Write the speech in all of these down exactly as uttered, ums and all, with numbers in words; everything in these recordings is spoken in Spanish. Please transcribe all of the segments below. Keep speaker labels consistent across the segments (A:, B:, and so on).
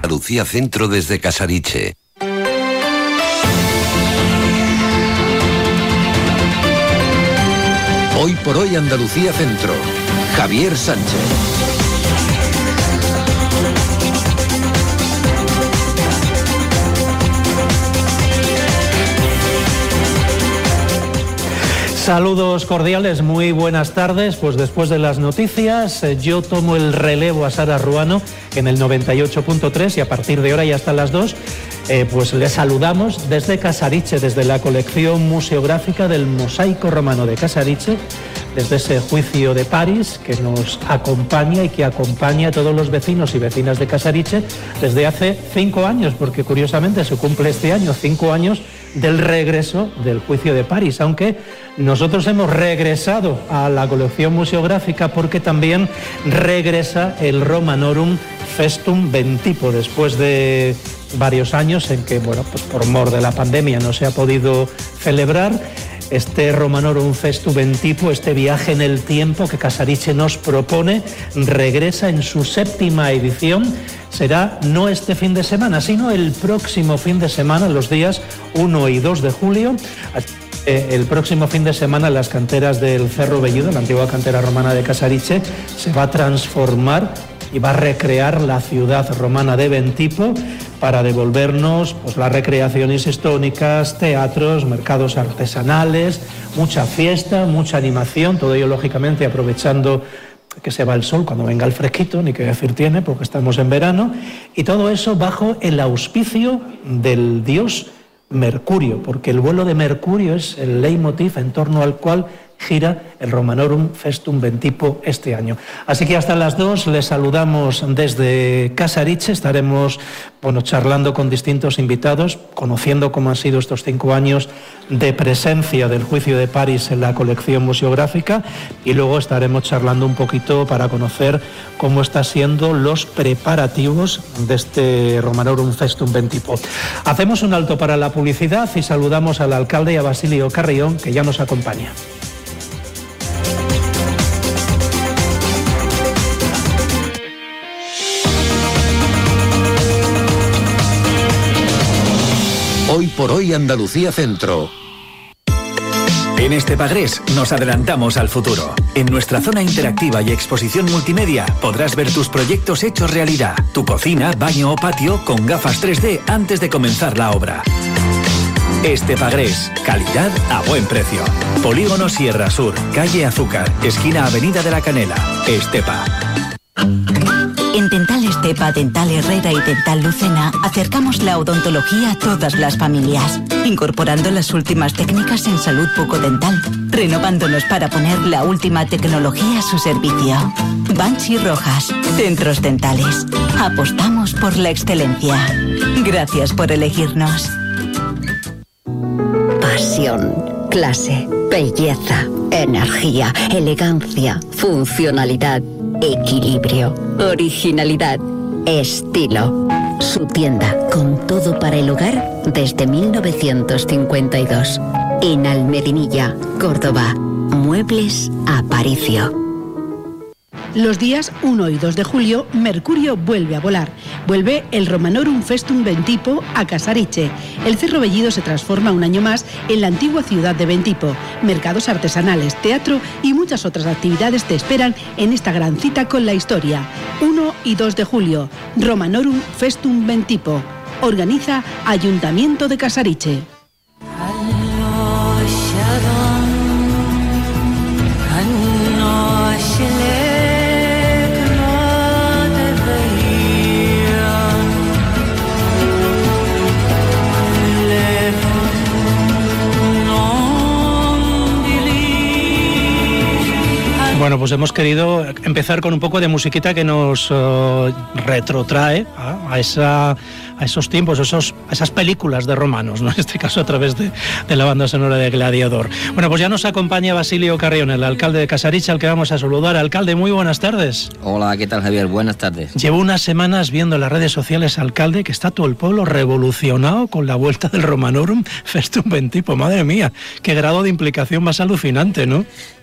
A: Andalucía Centro desde Casariche. Hoy por hoy Andalucía Centro. Javier Sánchez.
B: Saludos cordiales, muy buenas tardes. Pues después de las noticias, yo tomo el relevo a Sara Ruano en el noventa y ocho punto tres y a partir de ahora y hasta las dos, eh, pues les saludamos desde Casariche, desde la colección museográfica del Mosaico Romano de Casariche, desde ese juicio de París que nos acompaña y que acompaña a todos los vecinos y vecinas de Casariche desde hace cinco años, porque curiosamente se cumple este año cinco años del regreso del juicio de París, aunque nosotros hemos regresado a la colección museográfica porque también regresa el Romanorum Festum Ventipo, después de varios años en que, bueno, pues por mor de la pandemia no se ha podido celebrar. Este Romanorum Festum Ventipo, este viaje en el tiempo que Casariche nos propone, regresa en su séptima edición. Será no este fin de semana, sino el próximo fin de semana, los días uno y dos de julio. El próximo fin de semana las canteras del Cerro Belludo, la antigua cantera romana de Casariche, se va a transformar y va a recrear la ciudad romana de Ventipo para devolvernos pues, las recreaciones históricas, teatros, mercados artesanales, mucha fiesta, mucha animación, todo ello lógicamente aprovechando que se va el sol cuando venga el fresquito, ni qué decir tiene, porque estamos en verano, y todo eso bajo el auspicio del dios Mercurio, porque el vuelo de Mercurio es el leitmotiv en torno al cual gira el Romanorum Festum Ventipo este año. Así que hasta las dos les saludamos desde Casariche. Estaremos, bueno, charlando con distintos invitados, conociendo cómo han sido estos cinco años de presencia del juicio de París en la colección museográfica, y luego estaremos charlando un poquito para conocer cómo están siendo los preparativos de este Romanorum Festum Ventipo. Hacemos un alto para la publicidad y saludamos al alcalde y a Basilio Carrión, que ya nos acompaña.
A: Hoy por hoy Andalucía Centro.
C: En Estepagres nos adelantamos al futuro. En nuestra zona interactiva y exposición multimedia podrás ver tus proyectos hechos realidad. Tu cocina, baño o patio con gafas tres D antes de comenzar la obra. Estepagres, calidad a buen precio. Polígono Sierra Sur, calle Azúcar, esquina Avenida de la Canela. Estepa.
D: En Dental Estepa, Dental Herrera y Dental Lucena acercamos la odontología a todas las familias, incorporando las últimas técnicas en salud bucodental, renovándonos para poner la última tecnología a su servicio. Banchi Rojas, centros dentales. Apostamos por la excelencia. Gracias por elegirnos.
E: Pasión, clase, belleza, energía, elegancia, funcionalidad, equilibrio, originalidad, estilo. Su tienda con todo para el hogar desde mil novecientos cincuenta y dos. En Almedinilla, Córdoba. Muebles Aparicio.
F: Los días uno y dos de julio, Mercurio vuelve a volar. Vuelve el Romanorum Festum Ventipo a Casariche. El Cerro Belludo se transforma un año más en la antigua ciudad de Ventipo. Mercados artesanales, teatro y muchas otras actividades te esperan en esta gran cita con la historia. uno y dos de julio, Romanorum Festum Ventipo. Organiza Ayuntamiento de Casariche.
B: Bueno, pues hemos querido empezar con un poco de musiquita que nos uh, retrotrae a, a, esa, a esos tiempos, a, esos, a esas películas de romanos, ¿no? En este caso a través de, de la banda sonora de Gladiador. Bueno, pues ya nos acompaña Basilio Carrión, el alcalde de Casariche, al que vamos a saludar. Alcalde, muy buenas tardes.
G: Hola, ¿qué tal, Javier? Buenas tardes.
B: Llevo unas semanas viendo en las redes sociales, alcalde, que está todo el pueblo revolucionado con la vuelta del Romanorum Festum Ventipo. Madre mía, qué grado de implicación más alucinante, ¿no?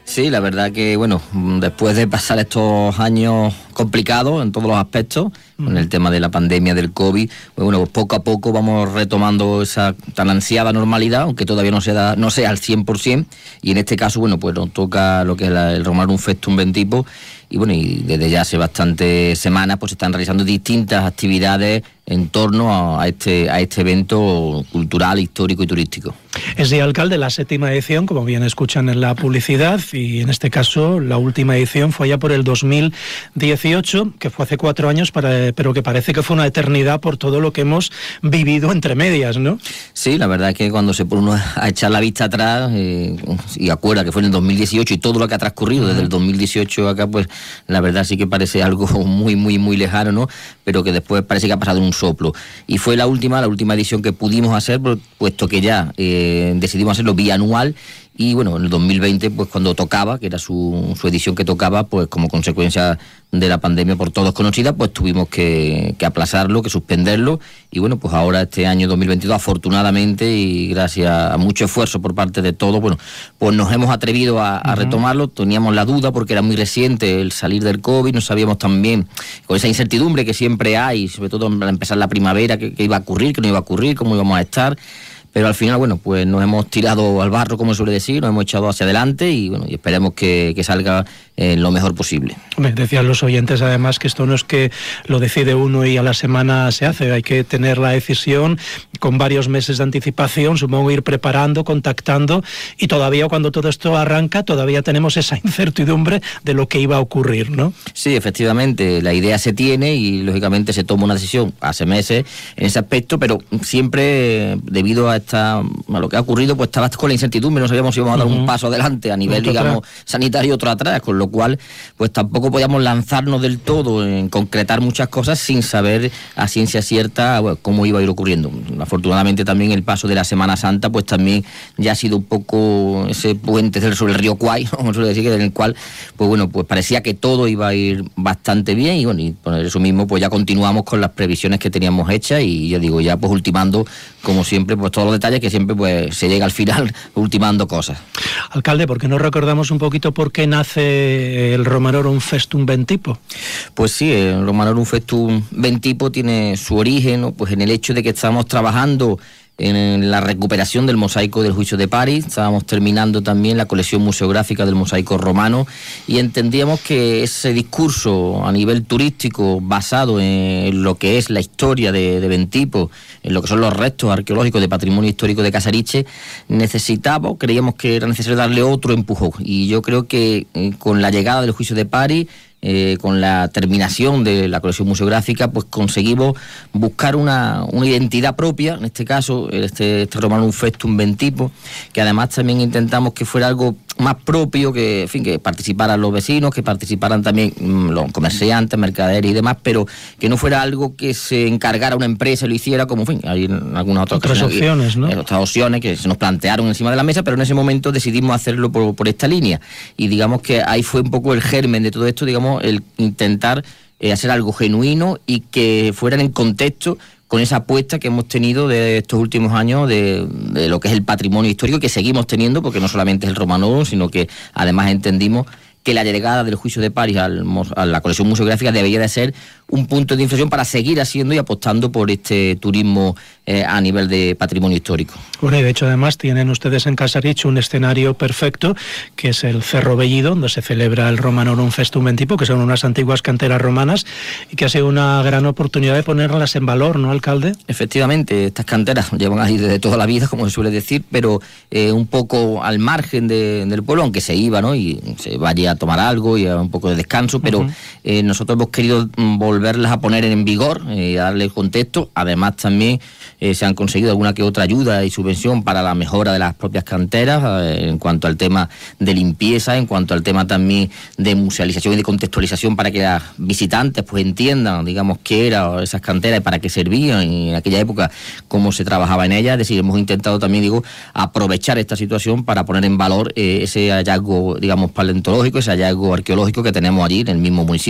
G: Sí, la verdad que, bueno, después de pasar estos años complicados en todos los aspectos, mm. con el tema de la pandemia del COVID, pues bueno, pues poco a poco vamos retomando esa tan ansiada normalidad, aunque todavía no sea, no sea al cien por ciento, y en este caso, bueno, pues nos toca lo que es la, el Romanorum Festum Ventipo, y bueno, y desde ya hace bastantes semanas pues se están realizando distintas actividades en torno a, a este a este evento cultural, histórico y turístico.
B: Es Día Alcalde, la séptima edición, como bien escuchan en la publicidad, y en este caso la última edición fue ya por el dos mil dieciocho, que fue hace cuatro años, para, pero que parece que fue una eternidad por todo lo que hemos vivido entre medias, ¿no?
G: Sí, la verdad es que cuando se pone uno a echar la vista atrás, eh, y acuerda que fue en el dos mil dieciocho y todo lo que ha transcurrido uh-huh. desde el dos mil dieciocho acá, pues la verdad sí que parece algo muy, muy, muy lejano, ¿no? Pero que después parece que ha pasado en un soplo. Y fue la última, la última edición que pudimos hacer, puesto que ya eh, decidimos hacerlo bianual. Y bueno, en el dos mil veinte, pues cuando tocaba, que era su, su edición que tocaba, pues como consecuencia de la pandemia por todos conocida, pues tuvimos que, que aplazarlo, que suspenderlo. Y bueno, pues ahora este año dos mil veintidós, afortunadamente, y gracias a mucho esfuerzo por parte de todos, bueno, pues nos hemos atrevido a, a uh-huh. retomarlo. Teníamos la duda porque era muy reciente el salir del COVID, no sabíamos también, con esa incertidumbre que siempre hay, sobre todo al empezar la primavera, que, que iba a ocurrir, que no iba a ocurrir, cómo íbamos a estar. Pero al final, bueno, pues nos hemos tirado al barro, como suele decir, nos hemos echado hacia adelante y bueno, y esperemos que, que salga eh, lo mejor posible. Me
B: decían los oyentes además que esto no es que lo decide uno y a la semana se hace, hay que tener la decisión con varios meses de anticipación, supongo ir preparando, contactando, y todavía cuando todo esto arranca, todavía tenemos esa incertidumbre de lo que iba a ocurrir, ¿no?
G: Sí, efectivamente, la idea se tiene y lógicamente se toma una decisión hace meses en ese aspecto, pero siempre debido a Está, a lo que ha ocurrido, pues estaba con la incertidumbre, no sabíamos si íbamos a dar uh-huh. un paso adelante a nivel, digamos, sanitario y otro atrás, con lo cual, pues tampoco podíamos lanzarnos del todo en concretar muchas cosas sin saber a ciencia cierta, bueno, cómo iba a ir ocurriendo. Afortunadamente también el paso de la Semana Santa, pues también ya ha sido un poco ese puente sobre el río Kwai, como suele decir, en el cual, pues bueno, pues parecía que todo iba a ir bastante bien y bueno, y por eso mismo, pues ya continuamos con las previsiones que teníamos hechas y yo digo, ya pues ultimando, como siempre, pues todos los detalles que siempre pues se llega al final ultimando cosas.
B: Alcalde, ¿por qué no recordamos un poquito por qué nace el Romanorum Festum Ventipo?
G: Pues sí, el Romanorum Festum Ventipo tiene su origen, ¿no? Pues en el hecho de que estamos trabajando en la recuperación del mosaico del Juicio de París, estábamos terminando también la colección museográfica del mosaico romano y entendíamos que ese discurso a nivel turístico basado en lo que es la historia de, de Ventipo, en lo que son los restos arqueológicos de patrimonio histórico de Casariche, necesitaba, creíamos que era necesario darle otro empujón y yo creo que eh, con la llegada del Juicio de París, Eh, con la terminación de la colección museográfica, pues conseguimos buscar una, una identidad propia, en este caso, este, este Romanorum Festum Ventipo, que además también intentamos que fuera algo más propio, que, en fin, que participaran los vecinos, que participaran también mmm, los comerciantes, mercaderes y demás, pero que no fuera algo que se encargara una empresa y lo hiciera, como, en fin, hay algunas otras,
B: otras opciones, ¿no?
G: Eh, otras opciones que se nos plantearon encima de la mesa, pero en ese momento decidimos hacerlo por, por esta línea. Y digamos que ahí fue un poco el germen de todo esto, digamos, el intentar eh, hacer algo genuino y que fueran en contexto con esa apuesta que hemos tenido de estos últimos años de, de lo que es el patrimonio histórico que seguimos teniendo, porque no solamente es el Romanorum, sino que además entendimos que la llegada del Juicio de París al, a la colección museográfica debería de ser un punto de inflexión para seguir haciendo y apostando por este turismo eh, a nivel de patrimonio histórico.
B: Bueno, y de hecho además tienen ustedes en Casariche un escenario perfecto, que es el Cerro Bellido, donde se celebra el Romanorum Festum Ventipo, que son unas antiguas canteras romanas, y que ha sido una gran oportunidad de ponerlas en valor, ¿no, alcalde?
G: Efectivamente, estas canteras llevan ahí desde toda la vida, como se suele decir, pero eh, un poco al margen de, del pueblo, aunque se iba, ¿no? Y se vaya a tomar algo y a un poco de descanso, pero uh-huh. eh, nosotros hemos querido volverlas a poner en vigor y eh, darle contexto. Además también eh, se han conseguido alguna que otra ayuda y subvención para la mejora de las propias canteras eh, en cuanto al tema de limpieza, en cuanto al tema también de musealización y de contextualización para que las visitantes pues entiendan, digamos, qué eran esas canteras y para qué servían y en aquella época cómo se trabajaba en ellas. Es decir, hemos intentado también, digo, aprovechar esta situación para poner en valor eh, ese hallazgo, digamos, paleontológico, ese hallazgo arqueológico que tenemos allí en el mismo municipio.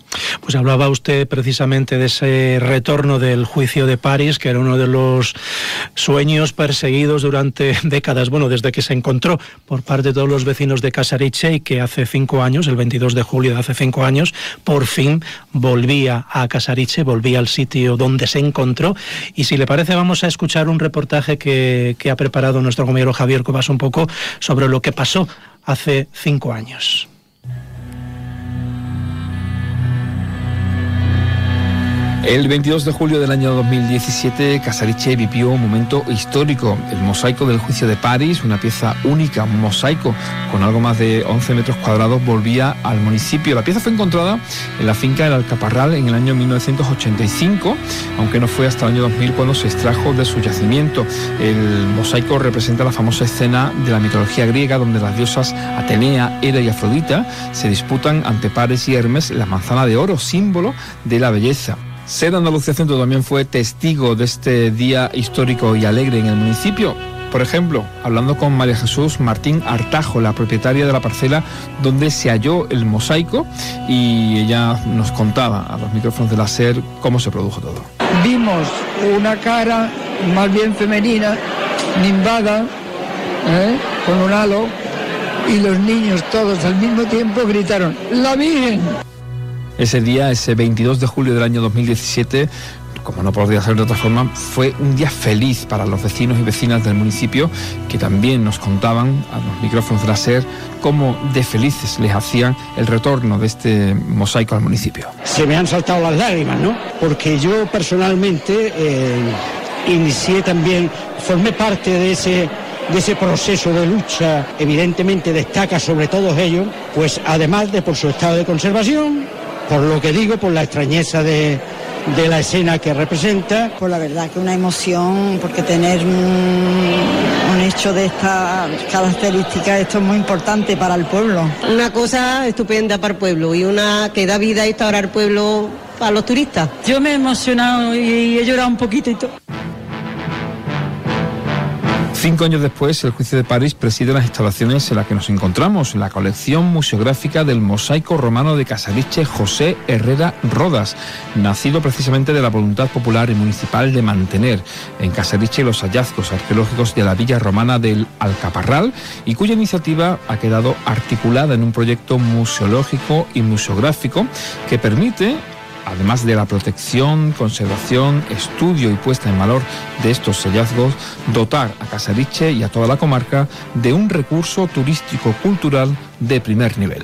B: Pues hablaba usted precisamente de ese retorno del juicio de París, que era uno de los sueños perseguidos durante décadas, bueno, desde que se encontró por parte de todos los vecinos de Casariche, y que hace cinco años, el veintidós de julio de hace cinco años, por fin volvía a Casariche, volvía al sitio donde se encontró. Y si le parece, vamos a escuchar un reportaje que, que ha preparado nuestro compañero Javier Cobas un poco sobre lo que pasó hace cinco años.
H: El veintidós de julio del año dos mil diecisiete, Casariche vivió un momento histórico. El mosaico del juicio de París, una pieza única, un mosaico con algo más de once metros cuadrados, volvía al municipio. La pieza fue encontrada en la finca del Alcaparral en el año mil novecientos ochenta y cinco, aunque no fue hasta el año dos mil cuando se extrajo de su yacimiento. El mosaico representa la famosa escena de la mitología griega, donde las diosas Atenea, Hera y Afrodita se disputan ante Paris y Hermes la manzana de oro, símbolo de la belleza. SER Andalucía Centro también fue testigo de este día histórico y alegre en el municipio. Por ejemplo, hablando con María Jesús Martín Artajo, la propietaria de la parcela donde se halló el mosaico, y ella nos contaba a los micrófonos de la SER cómo se produjo todo.
I: Vimos una cara más bien femenina, nimbada, ¿eh? con un halo, y los niños todos al mismo tiempo gritaron ¡La Virgen!
H: Ese día, ese veintidós de julio del año dos mil diecisiete, como no podría ser de otra forma, fue un día feliz para los vecinos y vecinas del municipio, que también nos contaban a los micrófonos de la SER cómo de felices les hacían el retorno de este mosaico al municipio.
J: Se me han saltado las lágrimas, ¿no? Porque yo personalmente eh, inicié también, formé parte de ese... de ese proceso de lucha. Evidentemente destaca sobre todos ellos, pues además de por su estado de conservación, por lo que digo, por la extrañeza de, de la escena que representa.
K: Pues la verdad que una emoción, porque tener un, un hecho de estas características, esto es muy importante para el pueblo.
L: Una cosa estupenda para el pueblo y una que da vida y restaurar el pueblo para los turistas.
M: Yo me he emocionado y he llorado un poquito y todo.
H: Cinco años después, el juicio de París preside las instalaciones en las que nos encontramos, la colección museográfica del mosaico romano de Casariche José Herrera Rodas, nacido precisamente de la voluntad popular y municipal de mantener en Casariche los hallazgos arqueológicos de la villa romana del Alcaparral, y cuya iniciativa ha quedado articulada en un proyecto museológico y museográfico que permite, además de la protección, conservación, estudio y puesta en valor de estos hallazgos, dotar a Casariche y a toda la comarca de un recurso turístico-cultural de primer nivel.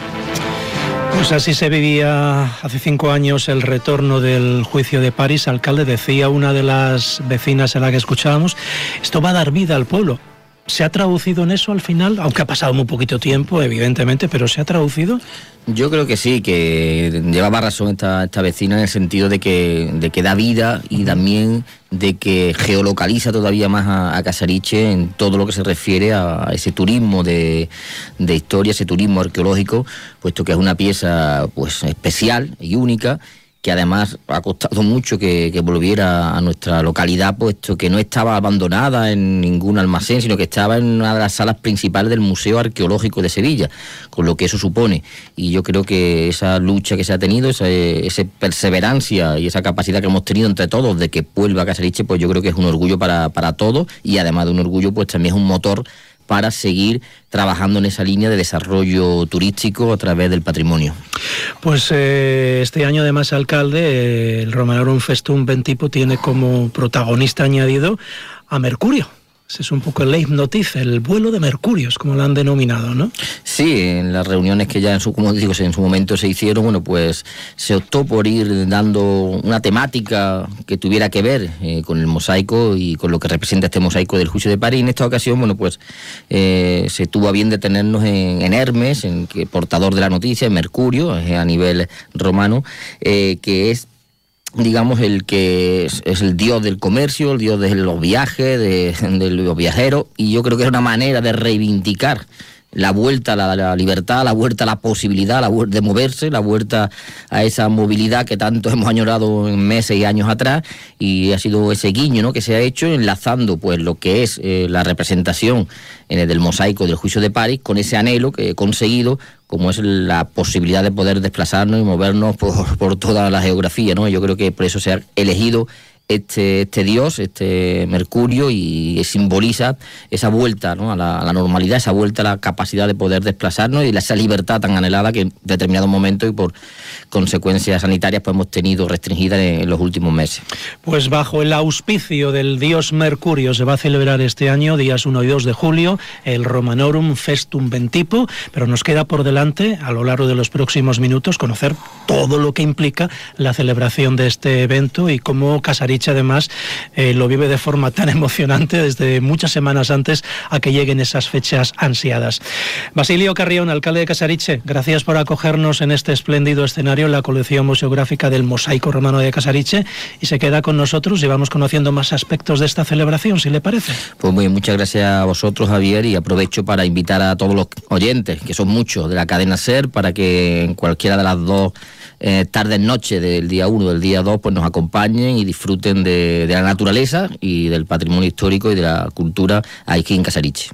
B: Pues así se vivía hace cinco años el retorno del juicio de París. Alcalde, decía una de las vecinas a la que escuchábamos, esto va a dar vida al pueblo. ¿Se ha traducido en eso al final? Aunque ha pasado muy poquito tiempo, evidentemente, pero ¿se ha traducido?
G: Yo creo que sí, que llevaba razón esta, esta vecina en el sentido de que, de que da vida y también de que geolocaliza todavía más a, a Casariche en todo lo que se refiere a, a ese turismo de, de historia, ese turismo arqueológico, puesto que es una pieza pues especial y única, que además ha costado mucho que, que volviera a nuestra localidad, puesto que no estaba abandonada en ningún almacén, sino que estaba en una de las salas principales del Museo Arqueológico de Sevilla, con lo que eso supone. Y yo creo que esa lucha que se ha tenido, esa, esa perseverancia y esa capacidad que hemos tenido entre todos de que vuelva a Casariche, pues yo creo que es un orgullo para, para todos, y además de un orgullo, pues también es un motor para seguir trabajando en esa línea de desarrollo turístico a través del patrimonio.
B: Pues eh, este año además, alcalde, eh, el Romanorum Festum Ventipo tiene como protagonista añadido a Mercurio. Ese es un poco el leitmotiv, el vuelo de Mercurios, como lo han denominado, ¿no?
G: Sí, en las reuniones que ya en su, como digo, en su momento se hicieron, bueno, pues se optó por ir dando una temática que tuviera que ver eh, con el mosaico y con lo que representa este mosaico del juicio de París. En esta ocasión, bueno, pues eh, se tuvo a bien detenernos en, en Hermes, en que portador de la noticia, en Mercurio, eh, a nivel romano, eh, que es, digamos, el que es, es el dios del comercio, el dios de los viajes, de, de los viajeros, y yo creo que es una manera de reivindicar la vuelta a la, la libertad, la vuelta a la posibilidad la vuelta de moverse, la vuelta a esa movilidad que tanto hemos añorado en meses y años atrás, y ha sido ese guiño, ¿no?, que se ha hecho enlazando pues lo que es eh, la representación eh, del mosaico del juicio de París con ese anhelo que he conseguido, como es la posibilidad de poder desplazarnos y movernos por, por toda la geografía, ¿no? Yo creo que por eso se ha elegido Este, este dios, este Mercurio, y simboliza esa vuelta, ¿no?, a, la, a la normalidad, esa vuelta a la capacidad de poder desplazarnos y esa libertad tan anhelada que en determinados momentos y por consecuencias sanitarias pues hemos tenido restringida en, en los últimos meses.
B: Pues bajo el auspicio del dios Mercurio se va a celebrar este año, días uno y dos de julio, el Romanorum Festum Ventipo, pero nos queda por delante, a lo largo de los próximos minutos, conocer todo lo que implica la celebración de este evento y cómo Casariche además eh, lo vive de forma tan emocionante desde muchas semanas antes a que lleguen esas fechas ansiadas. Basilio Carrión, alcalde de Casariche, gracias por acogernos en este espléndido escenario en la colección museográfica del mosaico romano de Casariche, y se queda con nosotros y vamos conociendo más aspectos de esta celebración, si le parece.
G: Pues muy bien, muchas gracias a vosotros, Javier, y aprovecho para invitar a todos los oyentes, que son muchos, de la cadena SER, para que en cualquiera de las dos Eh, tardes, noches del día uno, del día dos, pues nos acompañen y disfruten de, de la naturaleza y del patrimonio histórico y de la cultura aquí en Casariche.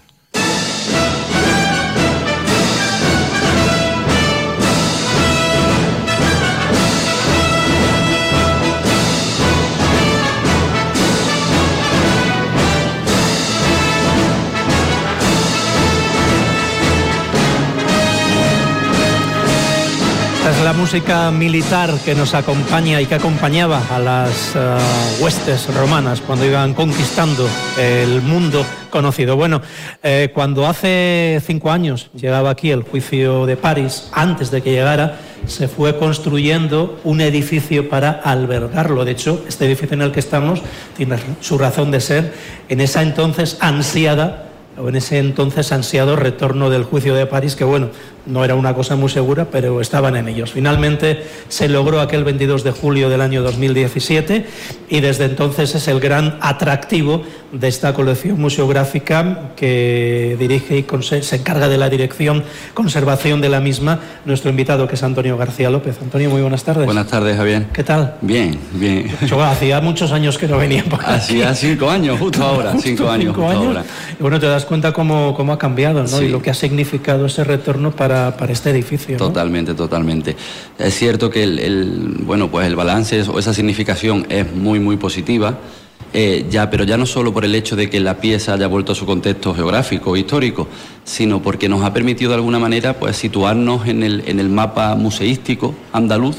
B: Es la música militar que nos acompaña y que acompañaba a las uh, huestes romanas cuando iban conquistando el mundo conocido. Bueno, eh, cuando hace cinco años llegaba aquí el juicio de París, antes de que llegara, se fue construyendo un edificio para albergarlo. De hecho, este edificio en el que estamos tiene su razón de ser en esa entonces ansiada o en ese entonces ansiado retorno del juicio de París, que bueno, no era una cosa muy segura, pero estaban en ellos. Finalmente se logró aquel veintidós de julio del año dos mil diecisiete y desde entonces es el gran atractivo de esta colección museográfica que dirige y se encarga de la dirección, conservación de la misma, nuestro invitado, que es Antonio García López. Antonio, muy buenas tardes.
N: Buenas tardes, Javier.
B: ¿Qué tal?
N: Bien, bien.
B: Yo, hacía muchos años que no venía por aquí.
N: Hacía cinco años, justo ahora,
B: justo
N: cinco años.
B: Cinco
N: justo
B: años.
N: Ahora.
B: Y bueno, te das cuenta cómo, cómo ha cambiado, ¿no?
N: Sí.
B: Y lo que ha significado ese retorno para, para este edificio, ¿no?
N: Totalmente, totalmente. Es cierto que el, el, bueno, pues el balance o esa significación es muy, muy positiva. Eh, ya, pero ya no solo por el hecho de que la pieza haya vuelto a su contexto geográfico e histórico, sino porque nos ha permitido de alguna manera pues situarnos en el, en el mapa museístico andaluz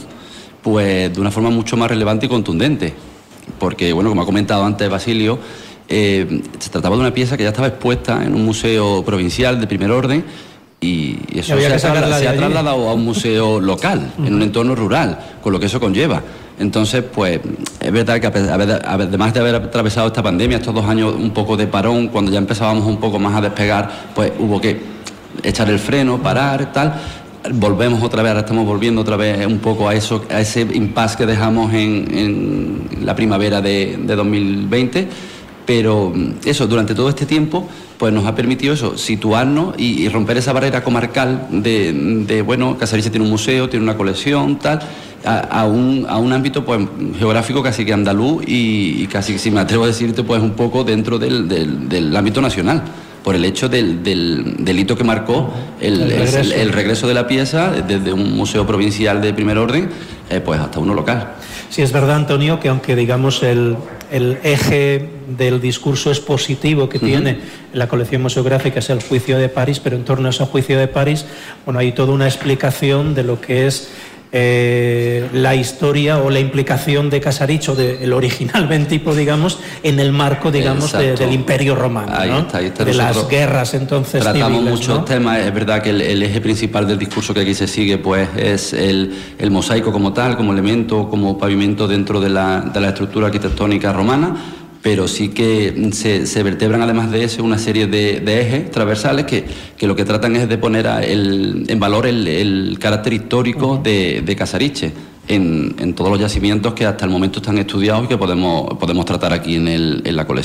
N: pues de una forma mucho más relevante y contundente. Porque, bueno, como ha comentado antes Basilio, eh, se trataba de una pieza que ya estaba expuesta en un museo provincial de primer orden y eso se, ha, se ha trasladado a un museo local, uh-huh. en un entorno rural, con lo que eso conlleva. Entonces, pues, es verdad que además de haber atravesado esta pandemia, estos dos años un poco de parón, cuando ya empezábamos un poco más a despegar, pues hubo que echar el freno, parar, tal. Volvemos otra vez, ahora estamos volviendo otra vez un poco a eso, a ese impasse que dejamos en, en la primavera de, de dos mil veinte. Pero eso, durante todo este tiempo, pues nos ha permitido eso, situarnos y, y romper esa barrera comarcal de, de, bueno, Casariche tiene un museo, tiene una colección, tal, a, a, un, a un ámbito pues geográfico casi que andaluz y, y casi, si me atrevo a decirte, pues un poco dentro del, del, del ámbito nacional, por el hecho del, del, del hito que marcó el, el, regreso. El, el regreso de la pieza desde un museo provincial de primer orden, eh, pues hasta uno local.
B: Sí, es verdad, Antonio, que aunque digamos el, el eje del discurso expositivo que uh-huh. tiene la colección museográfica es el juicio de París, pero en torno a ese juicio de París, bueno, hay toda una explicación de lo que es eh, la historia o la implicación de Casariche, o del original Ventipo, digamos, en el marco, digamos, de, del Imperio Romano, ahí ¿no? está, ahí está. De las guerras entonces
N: tratamos
B: civiles,
N: muchos
B: ¿no?
N: temas. Es verdad que el, el eje principal del discurso que aquí se sigue pues es el, el mosaico como tal, como elemento, como pavimento dentro de la, de la estructura arquitectónica romana, pero sí que se, se vertebran además de eso una serie de, de ejes transversales que, que lo que tratan es de poner a el, en valor el, el carácter histórico de, de Casariche en, en todos los yacimientos que hasta el momento están estudiados y que podemos, podemos tratar aquí en, el, en la colección.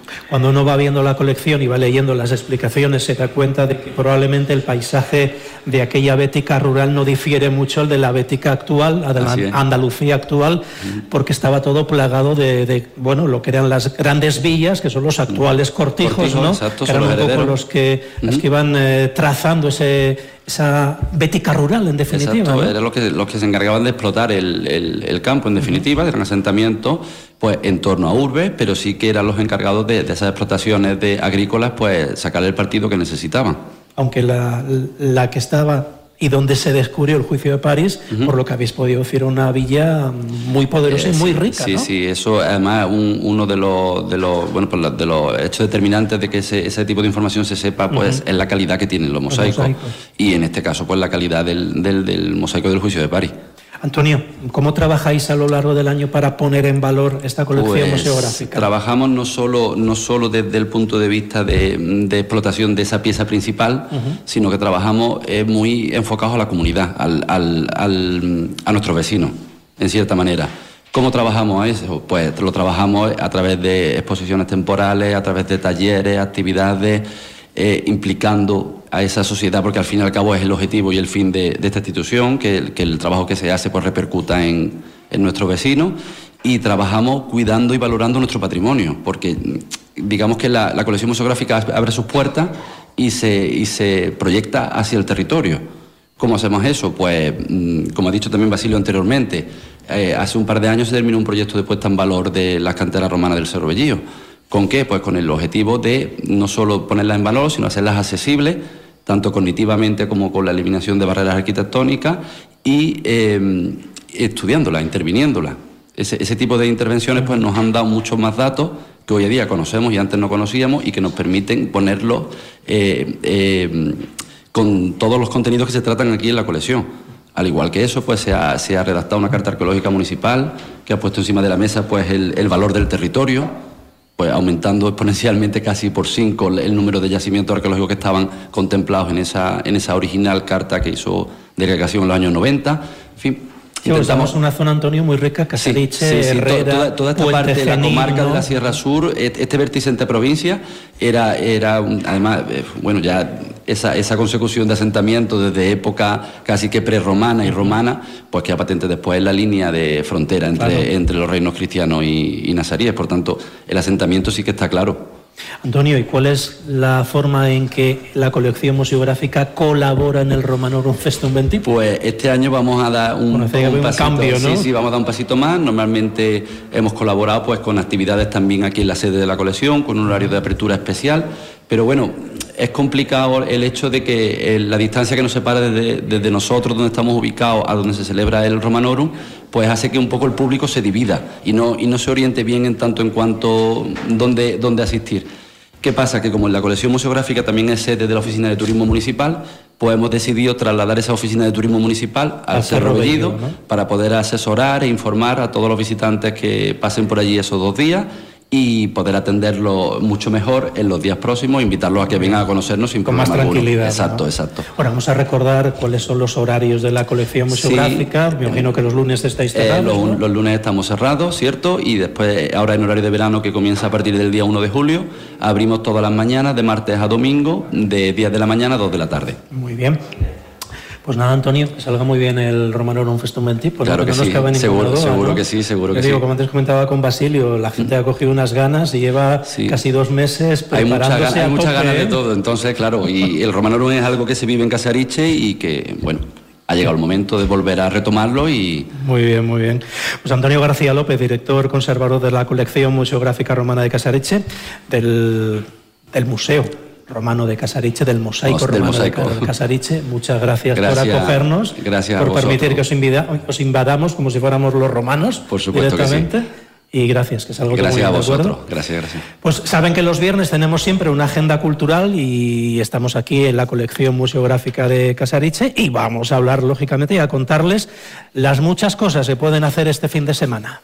B: Cuando uno va viendo la colección y va leyendo las explicaciones, se da cuenta de que probablemente el paisaje de aquella Bética rural no difiere mucho al de la Bética actual, a de la Andalucía actual, porque estaba todo plagado de, de, bueno, lo que eran las grandes villas, que son los actuales cortijos, cortijos, ¿no? Exacto, que eran un poco los que, uh-huh. los que iban eh, trazando ese... esa Bética rural, en definitiva.
N: Exacto,
B: ¿no?
N: Eran los que, los que se encargaban de explotar el, el, el campo, en definitiva, uh-huh. eran asentamientos pues, en torno a urbes, pero sí que eran los encargados de, de esas explotaciones de agrícolas, pues sacarle el partido que necesitaban.
B: Aunque la, la que estaba y donde se descubrió el juicio de París, uh-huh. por lo que habéis podido decir, una villa muy poderosa eh, y muy
N: sí,
B: rica,
N: sí,
B: ¿no?
N: Sí, eso además un, uno de los, de los bueno pues de los hechos determinantes de que ese, ese tipo de información se sepa, pues uh-huh. es la calidad que tienen los mosaicos. los mosaicos. Y en este caso, pues la calidad del, del, del mosaico del juicio de París.
B: Antonio, ¿cómo trabajáis a lo largo del año para poner en valor esta colección
N: pues,
B: museográfica?
N: Trabajamos no solo, no solo desde el punto de vista de, de explotación de esa pieza principal, uh-huh. sino que trabajamos eh, muy enfocados a la comunidad, al, al, al, a nuestros vecinos, en cierta manera. ¿Cómo trabajamos eso? Pues lo trabajamos a través de exposiciones temporales, a través de talleres, actividades, eh, implicando a esa sociedad, porque al fin y al cabo es el objetivo y el fin de, de esta institución, que, que el trabajo que se hace pues repercuta en, en nuestros vecinos, y trabajamos cuidando y valorando nuestro patrimonio, porque digamos que la, la colección museográfica abre sus puertas y se, y se proyecta hacia el territorio. ¿Cómo hacemos eso? Pues, como ha dicho también Basilio anteriormente, eh, hace un par de años se terminó un proyecto de puesta en valor de las canteras romanas del Cerro Bellío. ¿Con qué? Pues con el objetivo de no solo ponerlas en valor, sino hacerlas accesibles, tanto cognitivamente como con la eliminación de barreras arquitectónicas y eh, estudiándolas, interviniéndolas. Ese, ese tipo de intervenciones pues nos han dado muchos más datos que hoy en día conocemos y antes no conocíamos, y que nos permiten ponerlos eh, eh, con todos los contenidos que se tratan aquí en la colección. Al igual que eso, pues se ha, se ha redactado una carta arqueológica municipal que ha puesto encima de la mesa pues el, el valor del territorio, pues aumentando exponencialmente casi por cinco el número de yacimientos arqueológicos que estaban contemplados en esa, en esa original carta que hizo delegación en los años noventa. En fin,
B: sí, intentamos una zona, Antonio, muy rica, Casariche,
N: sí, sí, sí,
B: Herrera,
N: toda, toda esta
B: Puente
N: parte de la
B: Genil,
N: comarca,
B: ¿no?
N: de la Sierra Sur, este vértice entre provincias, era, era un, además, bueno, ya esa, esa consecución de asentamientos desde época casi que prerromana y romana, pues queda patente después en la línea de frontera entre, claro. entre los reinos cristianos y, y nazaríes. Por tanto, el asentamiento sí que está claro.
B: Antonio, ¿y cuál es la forma en que la colección museográfica colabora en el Romanorum Festum veinte?
N: Pues este año vamos a dar un,
B: bueno,
N: un,
B: un
N: pasito,
B: cambio, ¿no?
N: Sí, sí, vamos a dar un pasito más. Normalmente hemos colaborado pues con actividades también aquí en la sede de la colección, con un horario de apertura especial, pero bueno, es complicado el hecho de que la distancia que nos separa desde, desde nosotros, donde estamos ubicados, a donde se celebra el Romanorum, pues hace que un poco el público se divida y no, y no se oriente bien en tanto en cuanto dónde, dónde asistir. ¿Qué pasa? Que como en la colección museográfica también es sede de la Oficina de Turismo Municipal, pues hemos decidido trasladar esa Oficina de Turismo Municipal al, al Cerro Bellido, ¿no? Para poder asesorar e informar a todos los visitantes que pasen por allí esos dos días y poder atenderlo mucho mejor en los días próximos, invitarlos a que vengan a conocernos sin
B: con más tranquilidad.
N: Exacto,
B: ¿no?
N: exacto.
B: Ahora vamos a recordar cuáles son los horarios de la colección museográfica. Sí. Me imagino que los lunes estáis cerrados.
N: Eh, los,
B: ¿no?
N: los lunes estamos cerrados, ¿cierto? Y después, ahora en horario de verano, que comienza a partir del día uno de julio, abrimos todas las mañanas, de martes a domingo, de diez de la mañana a dos de la tarde.
B: Muy bien. Pues nada, Antonio, que salga muy bien el Romanorum Festum veinte. Pues
N: claro que, que no
B: sí,
N: nos cabe seguro,
B: duda,
N: seguro
B: ¿no?
N: que sí, seguro
B: Yo
N: que
B: digo,
N: sí.
B: Como antes comentaba con Basilio, la gente ha cogido unas ganas y lleva sí. casi dos meses preparándose.
N: Hay muchas ganas, hay muchas ganas de
B: ¿eh?
N: todo, entonces, claro, y el Romanorum es algo que se vive en Casariche y que, bueno, ha llegado el momento de volver a retomarlo y...
B: Muy bien, muy bien. Pues Antonio García López, director conservador de la colección museográfica romana de Casariche, del, del museo romano de Casariche, del mosaico
N: Del
B: romano
N: mosaico.
B: de Casariche. Muchas gracias,
N: gracias
B: por acogernos,
N: gracias
B: por
N: a
B: permitir
N: vosotros.
B: que os, invida, os invadamos como si fuéramos los romanos.
N: Por supuesto
B: directamente.
N: Que sí.
B: Y gracias, que es algo que
N: gracias
B: muy
N: a
B: bien,
N: vosotros, gracias, gracias.
B: Pues saben que los viernes tenemos siempre una agenda cultural y estamos aquí en la colección museográfica de Casariche y vamos a hablar, lógicamente, y a contarles las muchas cosas que pueden hacer este fin de semana.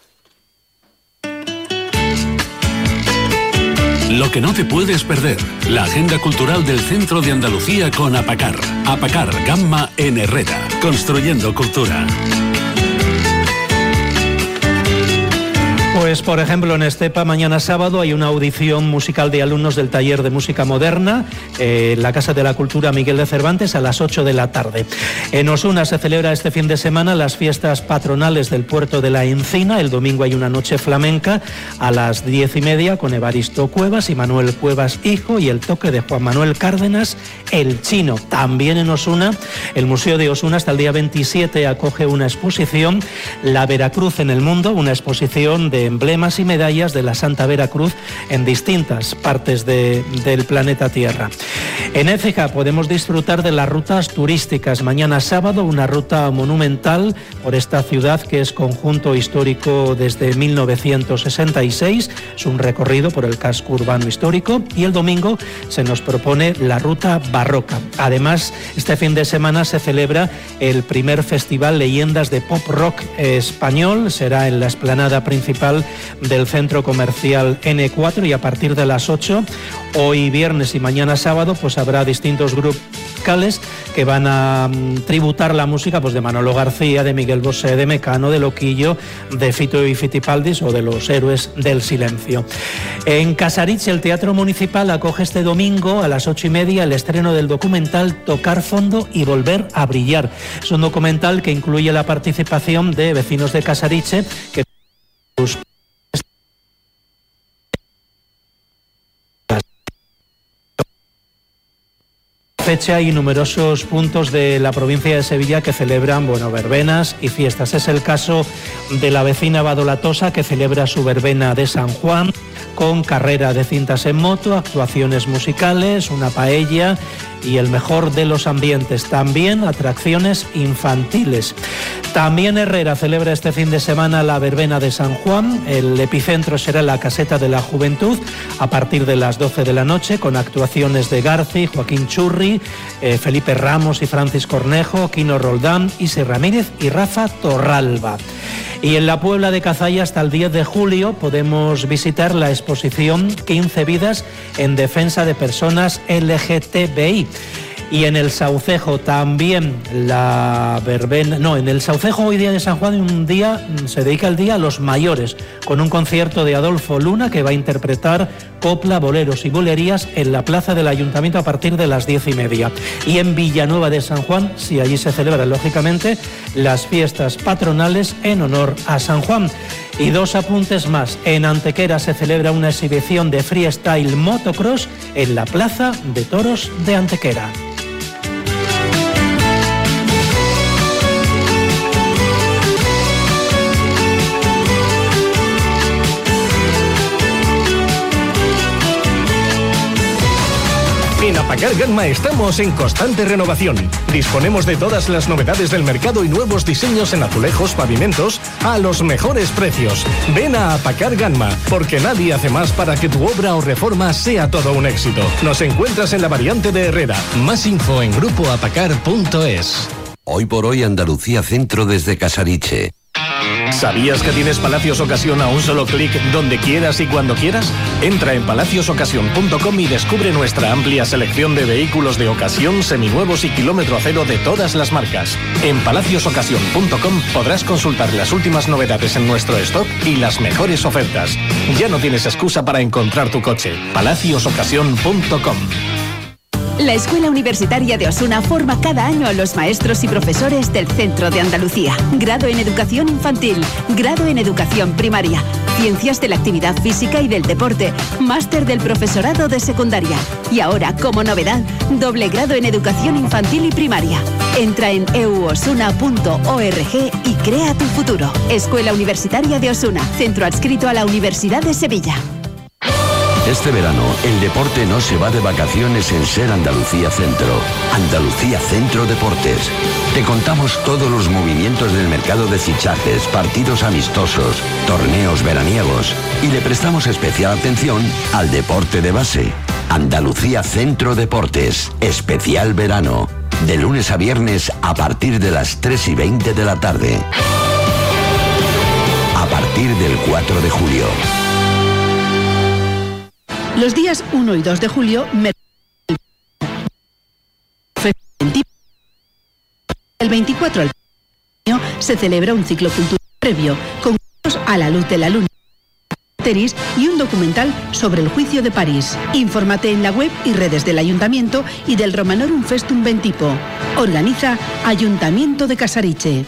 O: Lo que no te puedes perder, la agenda cultural del Centro de Andalucía con APACAR. APACAR Gamma en Herrera, construyendo cultura.
B: Pues Pues, por ejemplo, en Estepa, mañana sábado, hay una audición musical de alumnos del taller de música moderna eh, en la Casa de la Cultura Miguel de Cervantes a las ocho de la tarde. En Osuna se celebra este fin de semana las fiestas patronales del puerto de la Encina. El domingo hay una noche flamenca a las diez y media con Evaristo Cuevas y Manuel Cuevas Hijo y el toque de Juan Manuel Cárdenas, el Chino. También en Osuna, el Museo de Osuna hasta el día veintisiete acoge una exposición, La Veracruz en el Mundo, una exposición de emblemas y medallas de la Santa Veracruz en distintas partes de, del planeta Tierra. En Écija podemos disfrutar de las rutas turísticas. Mañana sábado, una ruta monumental por esta ciudad que es conjunto histórico desde mil novecientos sesenta y seis. Es un recorrido por el casco urbano histórico y el domingo se nos propone la ruta barroca. Además, este fin de semana se celebra el primer festival Leyendas de Pop Rock español. Será en la explanada principal del centro comercial ene cuatro y a partir de las ocho, hoy viernes y mañana sábado, pues habrá distintos grupos musicales que van a um, tributar la música pues de Manolo García, de Miguel Bosé, de Mecano, de Loquillo, de Fito y Fitipaldis o de los Héroes del Silencio. En Casariche, el Teatro Municipal acoge este domingo a las ocho y media el estreno del documental Tocar Fondo y Volver a Brillar. Es un documental que incluye la participación de vecinos de Casariche que fecha hay numerosos puntos de la provincia de Sevilla que celebran, bueno, verbenas y fiestas. Es el caso de la vecina Badolatosa, que celebra su verbena de San Juan con carrera de cintas en moto, actuaciones musicales, una paella y el mejor de los ambientes. También atracciones infantiles. También Herrera celebra este fin de semana la verbena de San Juan. El epicentro será la Caseta de la Juventud a partir de las doce de la noche con actuaciones de Garci, Joaquín Churri, eh, Felipe Ramos y Francis Cornejo, Quino Roldán, Isi Ramírez y Rafa Torralba. Y en la Puebla de Cazalla hasta el diez de julio podemos visitar la exposición quince vidas en defensa de personas ele ge te be i. Y en el Saucejo también la verbena... No, en el Saucejo hoy día de San Juan un día se dedica el día a los mayores, con un concierto de Adolfo Luna que va a interpretar copla, boleros y bolerías en la plaza del Ayuntamiento a partir de las diez y media. Y en Villanueva de San Juan, sí, allí se celebran lógicamente las fiestas patronales en honor a San Juan. Y dos apuntes más. En Antequera se celebra una exhibición de freestyle motocross en la Plaza de Toros de Antequera.
P: En Apacar Gamma estamos en constante renovación. Disponemos de todas las novedades del mercado y nuevos diseños en azulejos, pavimentos, a los mejores precios. Ven a Apacar Gamma, porque nadie hace más para que tu obra o reforma sea todo un éxito. Nos encuentras en la variante de Herrera. Más info en grupo apacar punto es.
A: Hoy por hoy Andalucía Centro desde Casariche.
P: ¿Sabías que tienes Palacios Ocasión a un solo clic donde quieras y cuando quieras? Entra en palacios ocasión punto com y descubre nuestra amplia selección de vehículos de ocasión, seminuevos y kilómetro cero de todas las marcas. En palacios ocasión punto com podrás consultar las últimas novedades en nuestro stock y las mejores ofertas. Ya no tienes excusa para encontrar tu coche. palacios ocasión punto com.
Q: La Escuela Universitaria de Osuna forma cada año a los maestros y profesores del Centro de Andalucía. Grado en Educación Infantil, grado en Educación Primaria, Ciencias de la Actividad Física y del Deporte, Máster del Profesorado de Secundaria. Y ahora, como novedad, doble grado en Educación Infantil y Primaria. Entra en e u osuna punto org y crea tu futuro. Escuela Universitaria de Osuna, centro adscrito a la Universidad de Sevilla.
A: Este verano, el deporte no se va de vacaciones en Ser Andalucía Centro. Andalucía Centro Deportes. Te contamos todos los movimientos del mercado de fichajes, partidos amistosos, torneos veraniegos y le prestamos especial atención al deporte de base. Andalucía Centro Deportes. Especial verano. De lunes a viernes a partir de las tres y veinte de la tarde. A partir del cuatro de julio.
F: Los días uno y dos de julio, el veinticuatro al se celebra un ciclo cultural previo, con a la luz de la luna, y un documental sobre el juicio de París. Infórmate en la web y redes del Ayuntamiento y del Romanorum Festum Ventipo. Organiza Ayuntamiento de Casariche.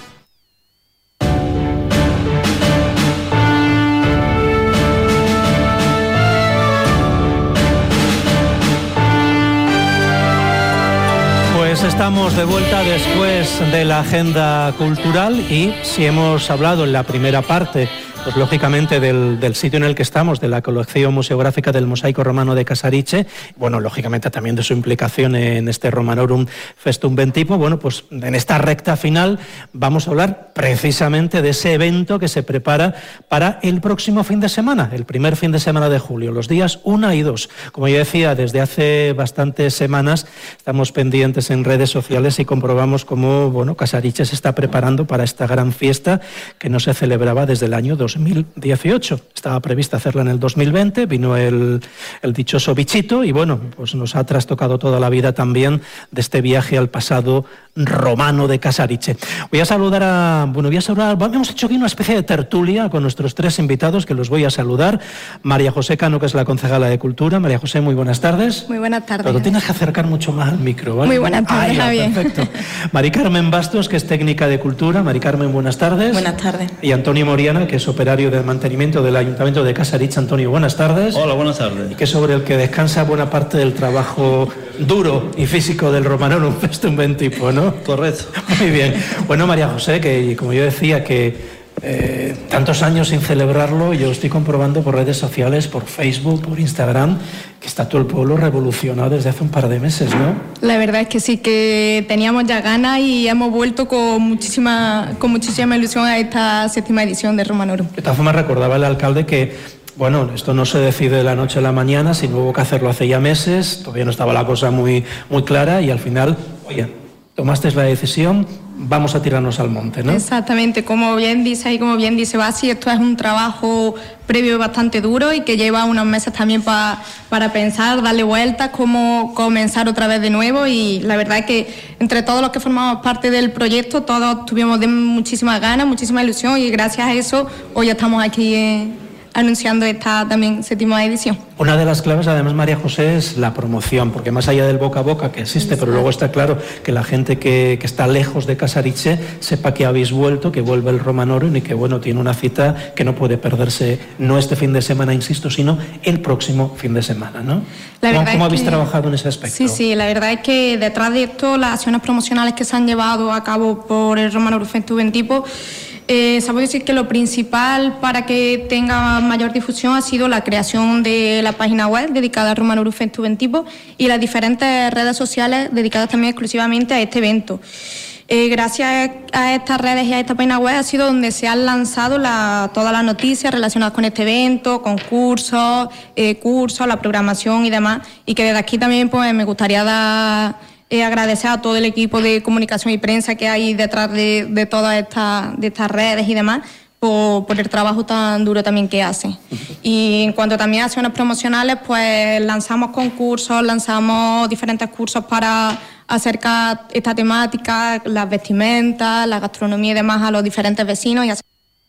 B: Pues estamos de vuelta después de la agenda cultural y si hemos hablado en la primera parte, pues lógicamente del, del sitio en el que estamos, de la colección museográfica del mosaico romano de Casariche, bueno, lógicamente también de su implicación en este Romanorum Festum Ventipo, bueno, pues en esta recta final vamos a hablar precisamente de ese evento que se prepara para el próximo fin de semana, el primer fin de semana de julio, los días uno y dos. Como yo decía, desde hace bastantes semanas estamos pendientes en redes sociales y comprobamos cómo, bueno, Casariche se está preparando para esta gran fiesta que no se celebraba desde el año dos mil dieciocho. Estaba prevista hacerla en el dos mil veinte, vino el, el dichoso bichito y bueno, pues nos ha trastocado toda la vida también de este viaje al pasado romano de Casariche. Voy a saludar a, bueno, voy a saludar, hemos hecho aquí una especie de tertulia con nuestros tres invitados que los voy a saludar. María José Cano, que es la concejala de Cultura. María José, muy buenas tardes.
R: Muy buenas tardes.
B: Pero tienes que acercar mucho más al micro, ¿vale?
R: Muy buenas tardes, Javier.
B: Perfecto. Mari Carmen Bastos, que es técnica de Cultura. Mari Carmen, buenas tardes.
R: Buenas tardes.
B: Y Antonio Moriana, que es operario de mantenimiento del Ayuntamiento de Casariche. Antonio, buenas tardes.
S: Hola, buenas tardes.
B: Y que sobre el que descansa buena parte del trabajo duro y físico del Romanorum Festum Ventipo, ¿no?
S: Correcto.
B: Muy bien. Bueno, María José, que como yo decía, que eh, tantos años sin celebrarlo, yo estoy comprobando por redes sociales, por Facebook, por Instagram, que está todo el pueblo revolucionado desde hace un par de meses, ¿no?
R: La verdad es que sí, que teníamos ya ganas y hemos vuelto con muchísima, con muchísima ilusión a esta séptima edición de Romanorum.
B: De todas formas, recordaba el alcalde que, bueno, esto no se decide de la noche a la mañana, sino hubo que hacerlo hace ya meses, todavía no estaba la cosa muy, muy clara y al final, oye, tomaste la decisión, vamos a tirarnos al monte, ¿no?
R: Exactamente, como bien dice y como bien dice Basi, esto es un trabajo previo bastante duro y que lleva unos meses también pa, para pensar, darle vueltas, cómo comenzar otra vez de nuevo y la verdad es que entre todos los que formamos parte del proyecto, todos tuvimos de muchísimas ganas, muchísima ilusión y gracias a eso hoy estamos aquí eh, anunciando esta también séptima edición.
B: Una de las claves, además, María José, es la promoción, porque más allá del boca a boca que existe, pero luego está claro que la gente que, que está lejos de Casariche sepa que habéis vuelto, que vuelve el Romanorum y que, bueno, tiene una cita que no puede perderse, no este fin de semana, insisto, sino el próximo fin de semana, ¿no? La ¿Cómo, ¿cómo habéis que... trabajado en ese aspecto?
R: Sí, sí, la verdad es que detrás de esto, las acciones promocionales que se han llevado a cabo por el Romanorum Festum Ventipo, Eh, se puede decir que lo principal para que tenga mayor difusión ha sido la creación de la página web dedicada al Romanorum Festum Ventipo y las diferentes redes sociales dedicadas también exclusivamente a este evento. Eh, gracias a estas redes y a esta página web ha sido donde se han lanzado la, todas las noticias relacionadas con este evento, concursos, eh, cursos, la programación y demás, y que desde aquí también pues, me gustaría dar... Eh, agradecer a todo el equipo de comunicación y prensa que hay detrás de, de todas estas de estas redes y demás por, por el trabajo tan duro también que hacen. Y en cuanto también a acciones promocionales, pues lanzamos concursos, lanzamos diferentes cursos para acercar esta temática, las vestimentas, la gastronomía y demás a los diferentes vecinos y hacer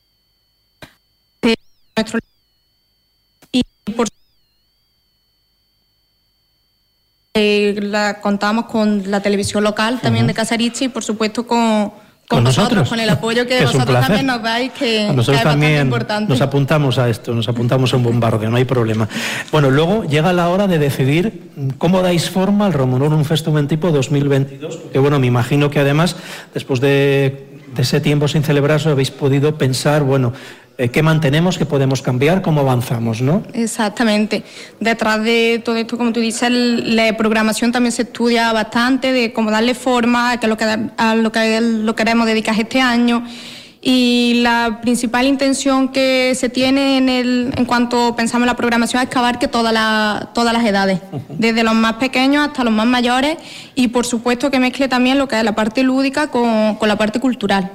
R: nuestro y por Eh, la, contamos con la televisión local también uh-huh. de Casariche y por supuesto con, con,
B: ¿Con
R: vosotros,
B: nosotros?
R: con el apoyo que,
B: que
R: vosotros también nos dais, que,
B: a nosotros
R: que es
B: también
R: importante.
B: Nos apuntamos a esto, nos apuntamos a un bombardeo, no hay problema. Bueno, luego llega la hora de decidir cómo dais forma al Romanorum Festum Ventipo dos mil veintidós, porque bueno, me imagino que además, después de, de ese tiempo sin celebrarse, habéis podido pensar, bueno, Eh, ¿qué mantenemos? ¿Qué podemos cambiar? ¿Cómo avanzamos? ¿No?
R: Exactamente. Detrás de todo esto, como tú dices, la programación también se estudia bastante, de cómo darle forma a, que lo, que, a lo que lo queremos dedicar este año. Y la principal intención que se tiene en, el, en cuanto pensamos en la programación es que abarque toda la, todas las edades, desde los más pequeños hasta los más mayores, y por supuesto que mezcle también lo que es la parte lúdica con, con la parte cultural.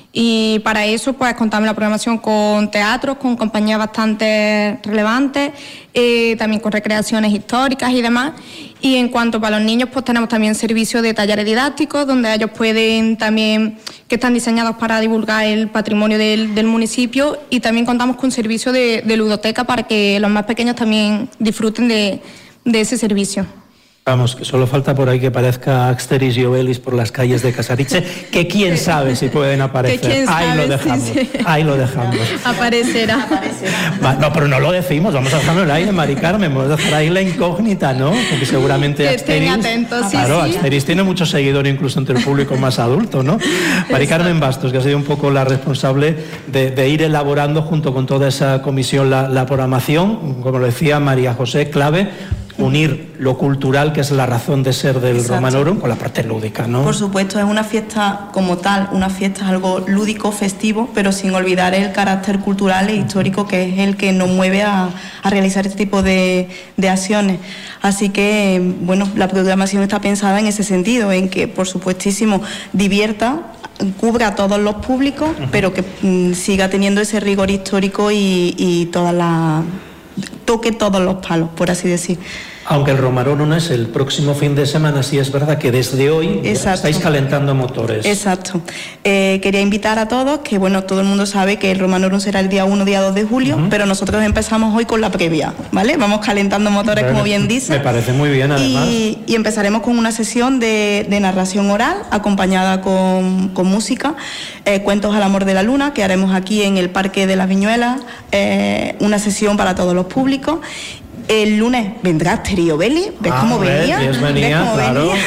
R: Y para eso pues contamos la programación con teatros, con compañías bastante relevantes, eh, también con recreaciones históricas y demás. Y en cuanto para los niños, pues tenemos también servicios de talleres didácticos, donde ellos pueden también, que están diseñados para divulgar el patrimonio del, del municipio, y también contamos con servicios de, de ludoteca para que los más pequeños también disfruten de, de ese servicio.
B: Vamos, que solo falta por ahí que aparezca Asterix y Obelix por las calles de Casariche, que quién sabe si pueden aparecer.
R: Que quién
B: ahí
R: sabe,
B: lo dejamos,
R: sí, sí.
B: ahí lo dejamos.
R: Aparecerá.
B: Va, no, pero no lo decimos, vamos a dejarlo en el aire, Mari Carmen, vamos a dejar ahí la incógnita, ¿no? Porque seguramente
R: que
B: Asterix,
R: estén atentos, sí,
B: claro,
R: sí.
B: Asterix tiene mucho seguidor incluso entre el público más adulto, ¿no? Mari Carmen Bastos, que ha sido un poco la responsable de, de ir elaborando junto con toda esa comisión la, la programación, como lo decía María José, clave unir lo cultural, que es la razón de ser del
S: Exacto.
B: Romanorum, con la parte lúdica, ¿no?
S: Por supuesto, es una fiesta como tal, una fiesta es algo lúdico, festivo, pero sin olvidar el carácter cultural e histórico que es el que nos mueve a, a realizar este tipo de, de acciones. Así que, bueno, la programación está pensada en ese sentido, en que, por supuestísimo, divierta, cubra a todos los públicos, uh-huh. pero que mm, siga teniendo ese rigor histórico y, y toda la... toque todos los palos, por así decir.
B: Aunque el Romanorum es el próximo fin de semana, sí es verdad que desde hoy estáis calentando motores.
S: Exacto. Eh, quería invitar a todos, que bueno, todo el mundo sabe que el Romanorum será el día uno, día dos de julio, uh-huh. pero nosotros empezamos hoy con la previa, ¿vale? Vamos calentando motores, bueno, como bien dice.
B: Me parece muy bien, además.
S: Y, y empezaremos con una sesión de, de narración oral, acompañada con, con música, eh, Cuentos al amor de la luna, que haremos aquí en el Parque de las Viñuelas, eh, una sesión para todos los públicos. El lunes vendrá Asterix y Obelix, ¿ves
B: ah,
S: cómo venía?
B: ¿Ves venía?
S: ¿Ves cómo
B: Claro.
S: venía?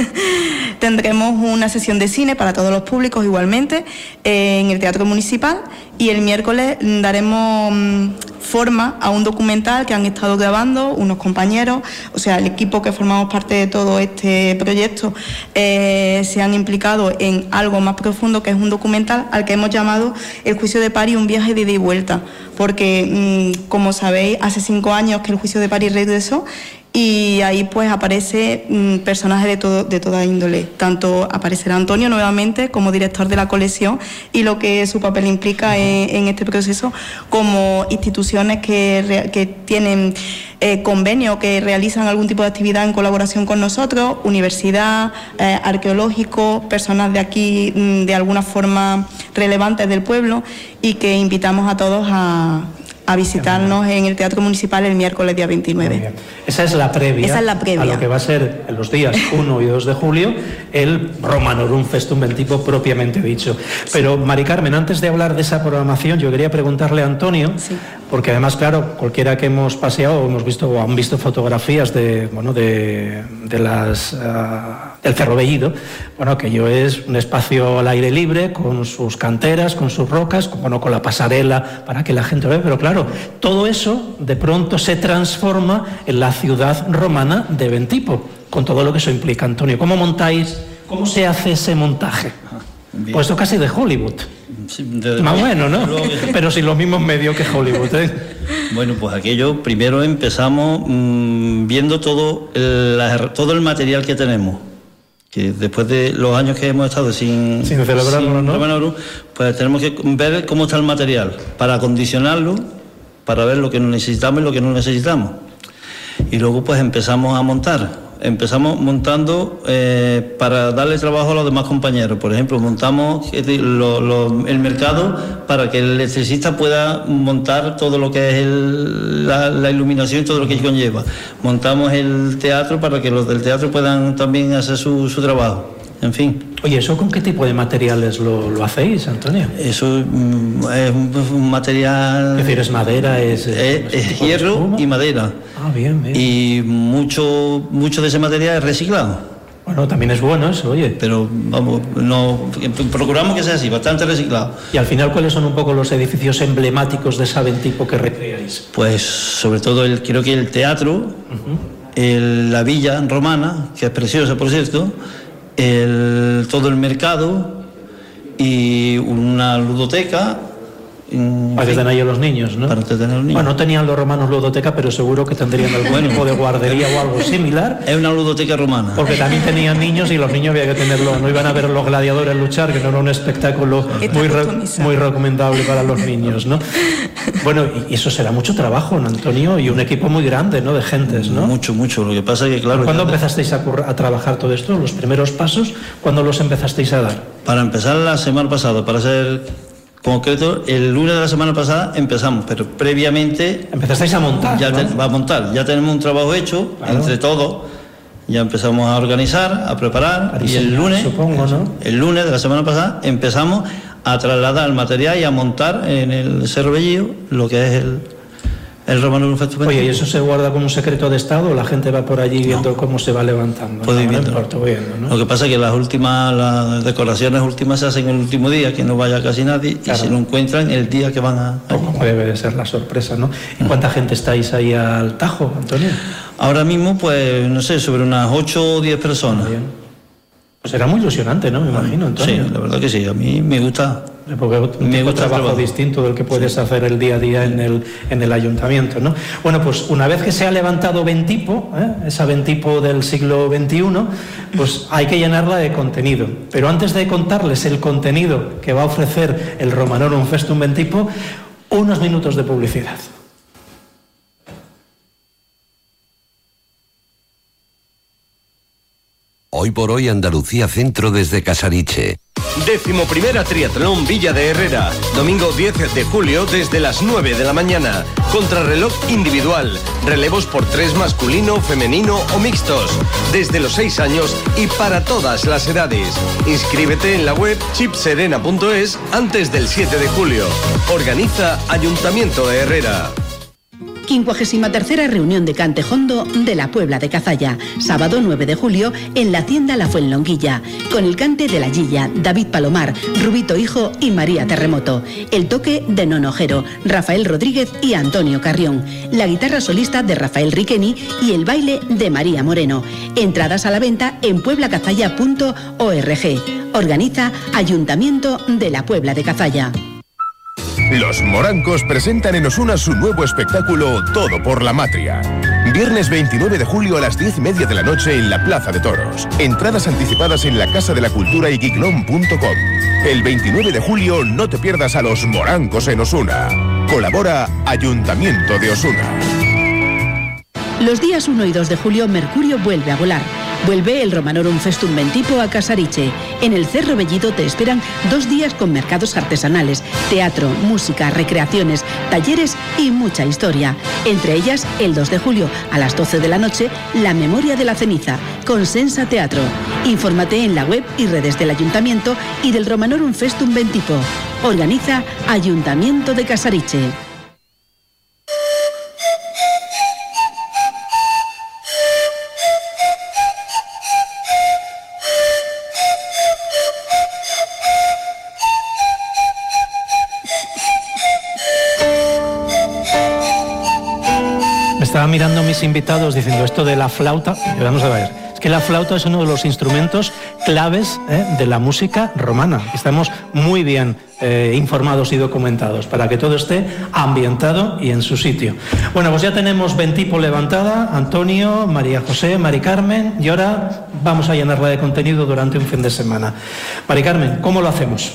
S: Tendremos una sesión de cine para todos los públicos igualmente eh, en el Teatro Municipal, y el miércoles daremos mm, forma a un documental que han estado grabando unos compañeros, o sea, el equipo que formamos parte de todo este proyecto eh, se han implicado en algo más profundo, que es un documental al que hemos llamado El juicio de París, un viaje de ida y vuelta, porque mm, como sabéis, hace cinco años que el juicio de París regresó, y ahí pues aparece mmm, personajes de, todo, de toda índole. Tanto aparecerá Antonio nuevamente como director de la colección y lo que su papel implica en, en este proceso, como instituciones que, que tienen eh, convenio, que realizan algún tipo de actividad en colaboración con nosotros, universidad, eh, arqueológicos, personas de aquí mmm, de alguna forma relevantes del pueblo, y que invitamos a todos a... a visitarnos en el Teatro Municipal el miércoles día veintinueve.
B: Esa es la previa,
S: Esa es la previa
B: a lo que va a ser en los días uno y dos de julio el Romanorum Festum Ventipo propiamente dicho. Pero, Mari Carmen, antes de hablar de esa programación, yo quería preguntarle a Antonio, sí. porque además, claro, cualquiera que hemos paseado o hemos visto o han visto fotografías de, bueno, de, de las uh, del Cerro Bellido, bueno, aquello es un espacio al aire libre, con sus canteras, con sus rocas, con, bueno, con la pasarela para que la gente lo vea, pero claro, todo eso de pronto se transforma en la ciudad romana de Ventipo, con todo lo que eso implica. Antonio, ¿cómo montáis, cómo se hace ese montaje? Bien. Pues esto casi de Hollywood. Sí, de, más bueno, ¿no? Que... Pero sin los mismos medios que Hollywood, ¿eh?
T: Bueno, pues aquello, primero empezamos mmm, viendo todo el, la, todo el material que tenemos. Que después de los años que hemos estado sin,
B: sin celebrarlo, ¿no?
T: Romanorum, pues tenemos que ver cómo está el material para acondicionarlo, para ver lo que necesitamos y lo que no necesitamos. Y luego pues empezamos a montar. Empezamos montando eh, para darle trabajo a los demás compañeros. Por ejemplo, montamos lo, lo, el mercado para que el electricista pueda montar todo lo que es el, la, la iluminación y todo lo que conlleva. Montamos el teatro para que los del teatro puedan también hacer su, su trabajo. En fin.
B: Oye, ¿eso con qué tipo de materiales lo, lo hacéis, Antonio?
T: Eso mm, es un, un material...
B: Es decir, es madera, es...
T: Es, es hierro y madera.
B: Ah, bien, bien.
T: Y mucho, mucho de ese material es reciclado.
B: Bueno, también es bueno eso, oye.
T: Pero, vamos, no, procuramos que sea así, bastante reciclado.
B: Y al final, ¿cuáles son un poco los edificios emblemáticos de esa Ventipo que recreáis?
T: Pues, sobre todo, el, creo que el teatro, uh-huh. el, la villa romana, que es preciosa, por cierto, el, todo el mercado y una ludoteca
B: Para que estén ahí los niños, ¿no?
T: Para entretener a los niños.
B: Bueno, no tenían los romanos ludoteca, pero seguro que tendrían algún tipo de guardería o algo similar.
T: Es una ludoteca romana.
B: Porque también tenían niños y los niños había que tenerlo, no iban a ver a los gladiadores luchar, que no era un espectáculo muy, re, muy recomendable para los niños, ¿no? Bueno, y eso será mucho trabajo, ¿no, Antonio? Y un equipo muy grande, ¿no? De gentes, ¿no?
T: Mucho, mucho. Lo que pasa es que, claro...
B: ¿Cuándo
T: ya...
B: empezasteis a, a trabajar todo esto? ¿Los primeros pasos? ¿Cuándo los empezasteis a dar?
T: Para empezar la semana pasada, para ser... concreto, el lunes de la semana pasada empezamos, pero previamente...
B: ¿Empezasteis a montar?
T: Ya
B: ¿no?
T: te, va a montar, ya tenemos un trabajo hecho, claro. Entre todos, ya empezamos a organizar, a preparar, a diseñar, y el lunes,
B: supongo, ¿no?
T: El lunes de la semana pasada empezamos a trasladar el material y a montar en el Cerro Bellillo lo que es el... El Romanorum Festum.
B: Oye, ¿y eso se guarda como un secreto de Estado o la gente va por allí viendo no. cómo se va levantando?
T: Puede
B: no,
T: viendo.
B: No importa, viendo, ¿no?
T: Lo que pasa es que las últimas, las decoraciones últimas se hacen el último día, que no vaya casi nadie, claro. Y se lo encuentran el día que van a...
B: Como debe de ser la sorpresa, ¿no? ¿Y cuánta gente estáis ahí al Tajo, Antonio?
T: Ahora mismo, pues, no sé, sobre unas ocho o diez personas.
B: Bien. Pues era muy ilusionante, ¿no? Me imagino, Antonio.
T: Sí, la verdad que sí, a mí me gusta...
B: Porque un me gusta trabajo distinto del que puedes sí. hacer el día a día en el, en el ayuntamiento, ¿no? Bueno, pues una vez que se ha levantado Ventipo, ¿eh? esa Ventipo del siglo veintiuno, pues hay que llenarla de contenido. Pero antes de contarles el contenido que va a ofrecer el Romanorum Festum Ventipo, unos minutos de publicidad.
A: Hoy por hoy Andalucía Centro desde Casariche.
U: Décimo primera Triatlón Villa de Herrera. Domingo diez de julio desde las nueve de la mañana. Contrarreloj individual. Relevos por tres masculino, femenino o mixtos. Desde los seis años y para todas las edades. Inscríbete en la web chipserena punto es antes del siete de julio. Organiza Ayuntamiento de Herrera.
F: quincuagésima tercera reunión de Cantejondo de la Puebla de Cazalla, sábado nueve de julio en la Hacienda La Fuenlonguilla, con el cante de la Gilla, David Palomar, Rubito Hijo y María Terremoto, el toque de Nonojero, Rafael Rodríguez y Antonio Carrión, la guitarra solista de Rafael Riqueni y el baile de María Moreno. Entradas a la venta en puebla cazalla punto org. Organiza Ayuntamiento de la Puebla de Cazalla.
V: Los Morancos presentan en Osuna su nuevo espectáculo Todo por la Matria. Viernes veintinueve de julio a las diez y media de la noche en la Plaza de Toros. Entradas anticipadas en la Casa de la Cultura y Giglón punto com. El veintinueve de julio no te pierdas a los Morancos en Osuna. Colabora Ayuntamiento de Osuna.
F: Los días uno y dos de julio Mercurio vuelve a volar. Vuelve el Romanorum Festum Ventipo a Casariche. En el Cerro Bellido te esperan dos días con mercados artesanales, teatro, música, recreaciones, talleres y mucha historia. Entre ellas, el dos de julio a las doce de la noche, La Memoria de la Ceniza, con Sensa Teatro. Infórmate en la web y redes del Ayuntamiento y del Romanorum Festum Ventipo. Organiza Ayuntamiento de Casariche.
B: Estaba mirando a mis invitados diciendo esto de la flauta. Vamos a ver, es que la flauta es uno de los instrumentos claves ¿eh? de la música romana. Estamos muy bien eh, informados y documentados para que todo esté ambientado y en su sitio. Bueno, pues ya tenemos Ventipo levantada, Antonio, María José, Mari Carmen, y ahora vamos a llenarla de contenido durante un fin de semana. Mari Carmen, ¿cómo lo hacemos?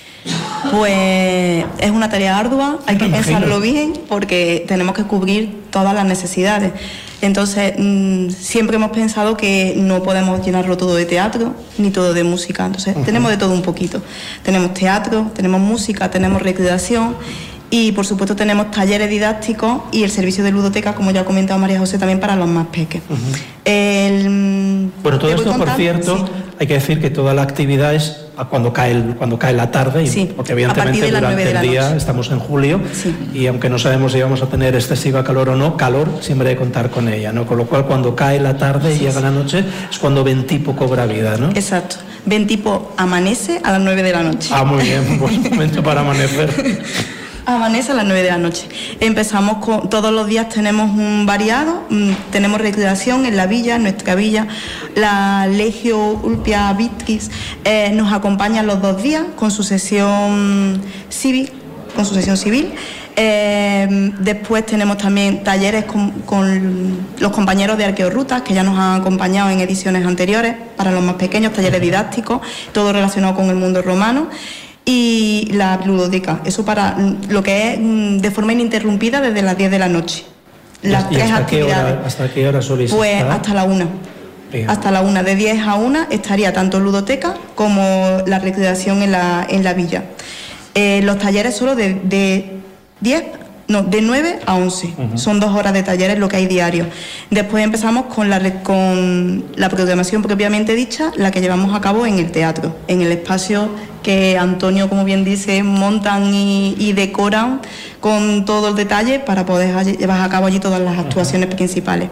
S: Pues es una tarea ardua, hay que pensarlo bien porque tenemos que cubrir todas las necesidades. Entonces, mmm, siempre hemos pensado que no podemos llenarlo todo de teatro ni todo de música. Entonces, uh-huh. tenemos de todo un poquito. Tenemos teatro, tenemos música, tenemos recreación y, por supuesto, tenemos talleres didácticos y el servicio de ludoteca, como ya ha comentado María José, también para los más pequeños. Uh-huh. El...
B: Bueno, todo esto, por cierto, sí. hay que decir que toda la actividad es cuando cae el, cuando cae la tarde,
S: sí,
B: porque evidentemente durante el día noche. Estamos en julio sí. y aunque no sabemos si vamos a tener excesiva calor o no, calor siempre hay que contar con ella, ¿no? Con lo cual cuando cae la tarde sí, y llega sí. la noche es cuando Ventipo cobra vida, ¿no?
S: Exacto. Ventipo amanece a las nueve de la noche.
B: Ah, muy bien, buen momento para amanecer.
S: Amanece a las nueve de la noche. Empezamos con, todos los días tenemos un variado, mmm, tenemos recreación en la villa, en nuestra villa. La Legio Ulpia Victris eh, nos acompaña los dos días con su sesión cívica, con sucesión civil. Eh, después tenemos también talleres con, con los compañeros de Arqueorrutas, que ya nos han acompañado en ediciones anteriores, para los más pequeños, talleres didácticos, todo relacionado con el mundo romano. Y la ludoteca, eso para lo que es de forma ininterrumpida desde las diez de la noche. Las
B: ¿Y
S: tres
B: hasta
S: actividades.
B: Qué hora, ¿Hasta qué hora soléis
S: Pues
B: estar?
S: hasta la una.
B: Bien.
S: Hasta la una, de diez a una estaría tanto ludoteca como la recreación en la, en la villa. Eh, los talleres solo de, de diez, no, de nueve a once. Uh-huh. Son dos horas de talleres lo que hay diario. Después empezamos con la, con la programación propiamente dicha, la que llevamos a cabo en el teatro, en el espacio que Antonio, como bien dice, montan y, y decoran con todo el detalle para poder llevar a cabo allí todas las actuaciones uh-huh. principales.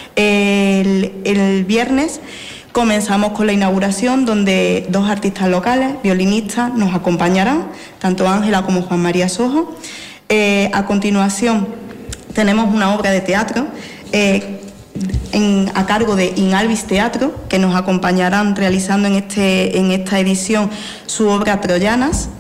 S: El, el viernes comenzamos con la inauguración, donde dos artistas locales, violinistas, nos acompañarán, tanto Ángela como Juan María Sojo. Eh, a continuación tenemos una obra de teatro eh, en, a cargo de Inalvis Teatro, que nos acompañarán realizando en, este, en esta edición su obra Troyanas.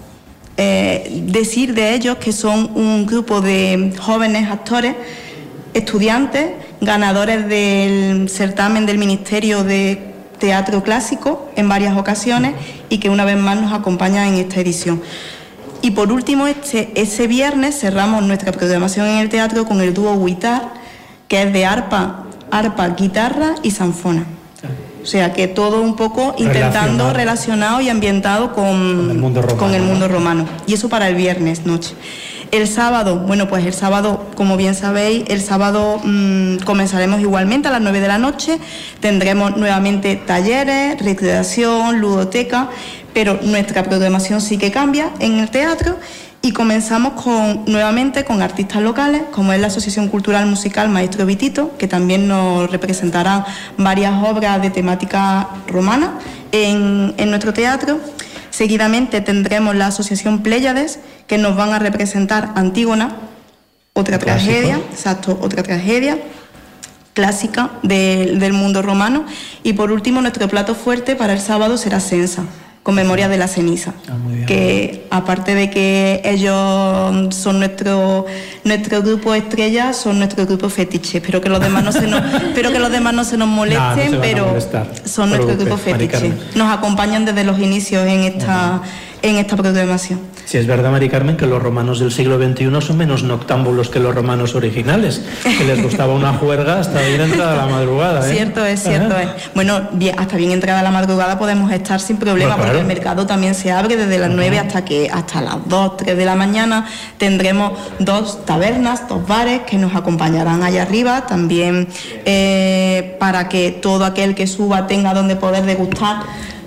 S: Eh, decir de ellos que son un grupo de jóvenes actores, estudiantes, ganadores del certamen del Ministerio de Teatro Clásico en varias ocasiones y que una vez más nos acompañan en esta edición. Y por último, este, ese viernes cerramos nuestra programación en el teatro con el dúo Huitar, que es de arpa, arpa, guitarra y sanfona. O sea que todo un poco intentando relacionado y ambientado con, con, el mundo romano, con el mundo romano. Y eso para el viernes noche. El sábado, bueno, pues el sábado, como bien sabéis, el sábado mmm, comenzaremos igualmente a las nueve de la noche. Tendremos nuevamente talleres, recreación, ludoteca, pero nuestra programación sí que cambia en el teatro y comenzamos con, nuevamente con artistas locales, como es la Asociación Cultural Musical Maestro Vitito, que también nos representará varias obras de temática romana en, en nuestro teatro. Seguidamente tendremos la Asociación Pléyades, que nos van a representar Antígona, otra tragedia, exacto, otra tragedia clásica de, del mundo romano. Y por último, nuestro plato fuerte para el sábado será Sensa, con Memoria de la Ceniza, ah, que aparte de que ellos son nuestro nuestro grupo estrella, son nuestro grupo fetiche. Espero que los demás no se nos, espero que los demás no se nos molesten, no, no se pero son nuestro grupo fetiche. Nos acompañan desde los inicios en esta, uh-huh. en esta programación.
B: Sí, es verdad, Mari Carmen, que los romanos del siglo veintiuno son menos noctámbulos que los romanos originales, que les gustaba una juerga hasta bien entrada la madrugada. ¿eh?
S: Cierto es, cierto ¿Eh? es. Bueno, bien, hasta bien entrada la madrugada podemos estar sin problema, bueno, claro. porque el mercado también se abre desde las nueve uh-huh. hasta que hasta las dos, tres de la mañana. Tendremos dos tabernas, dos bares que nos acompañarán allá arriba, también eh, para que todo aquel que suba tenga donde poder degustar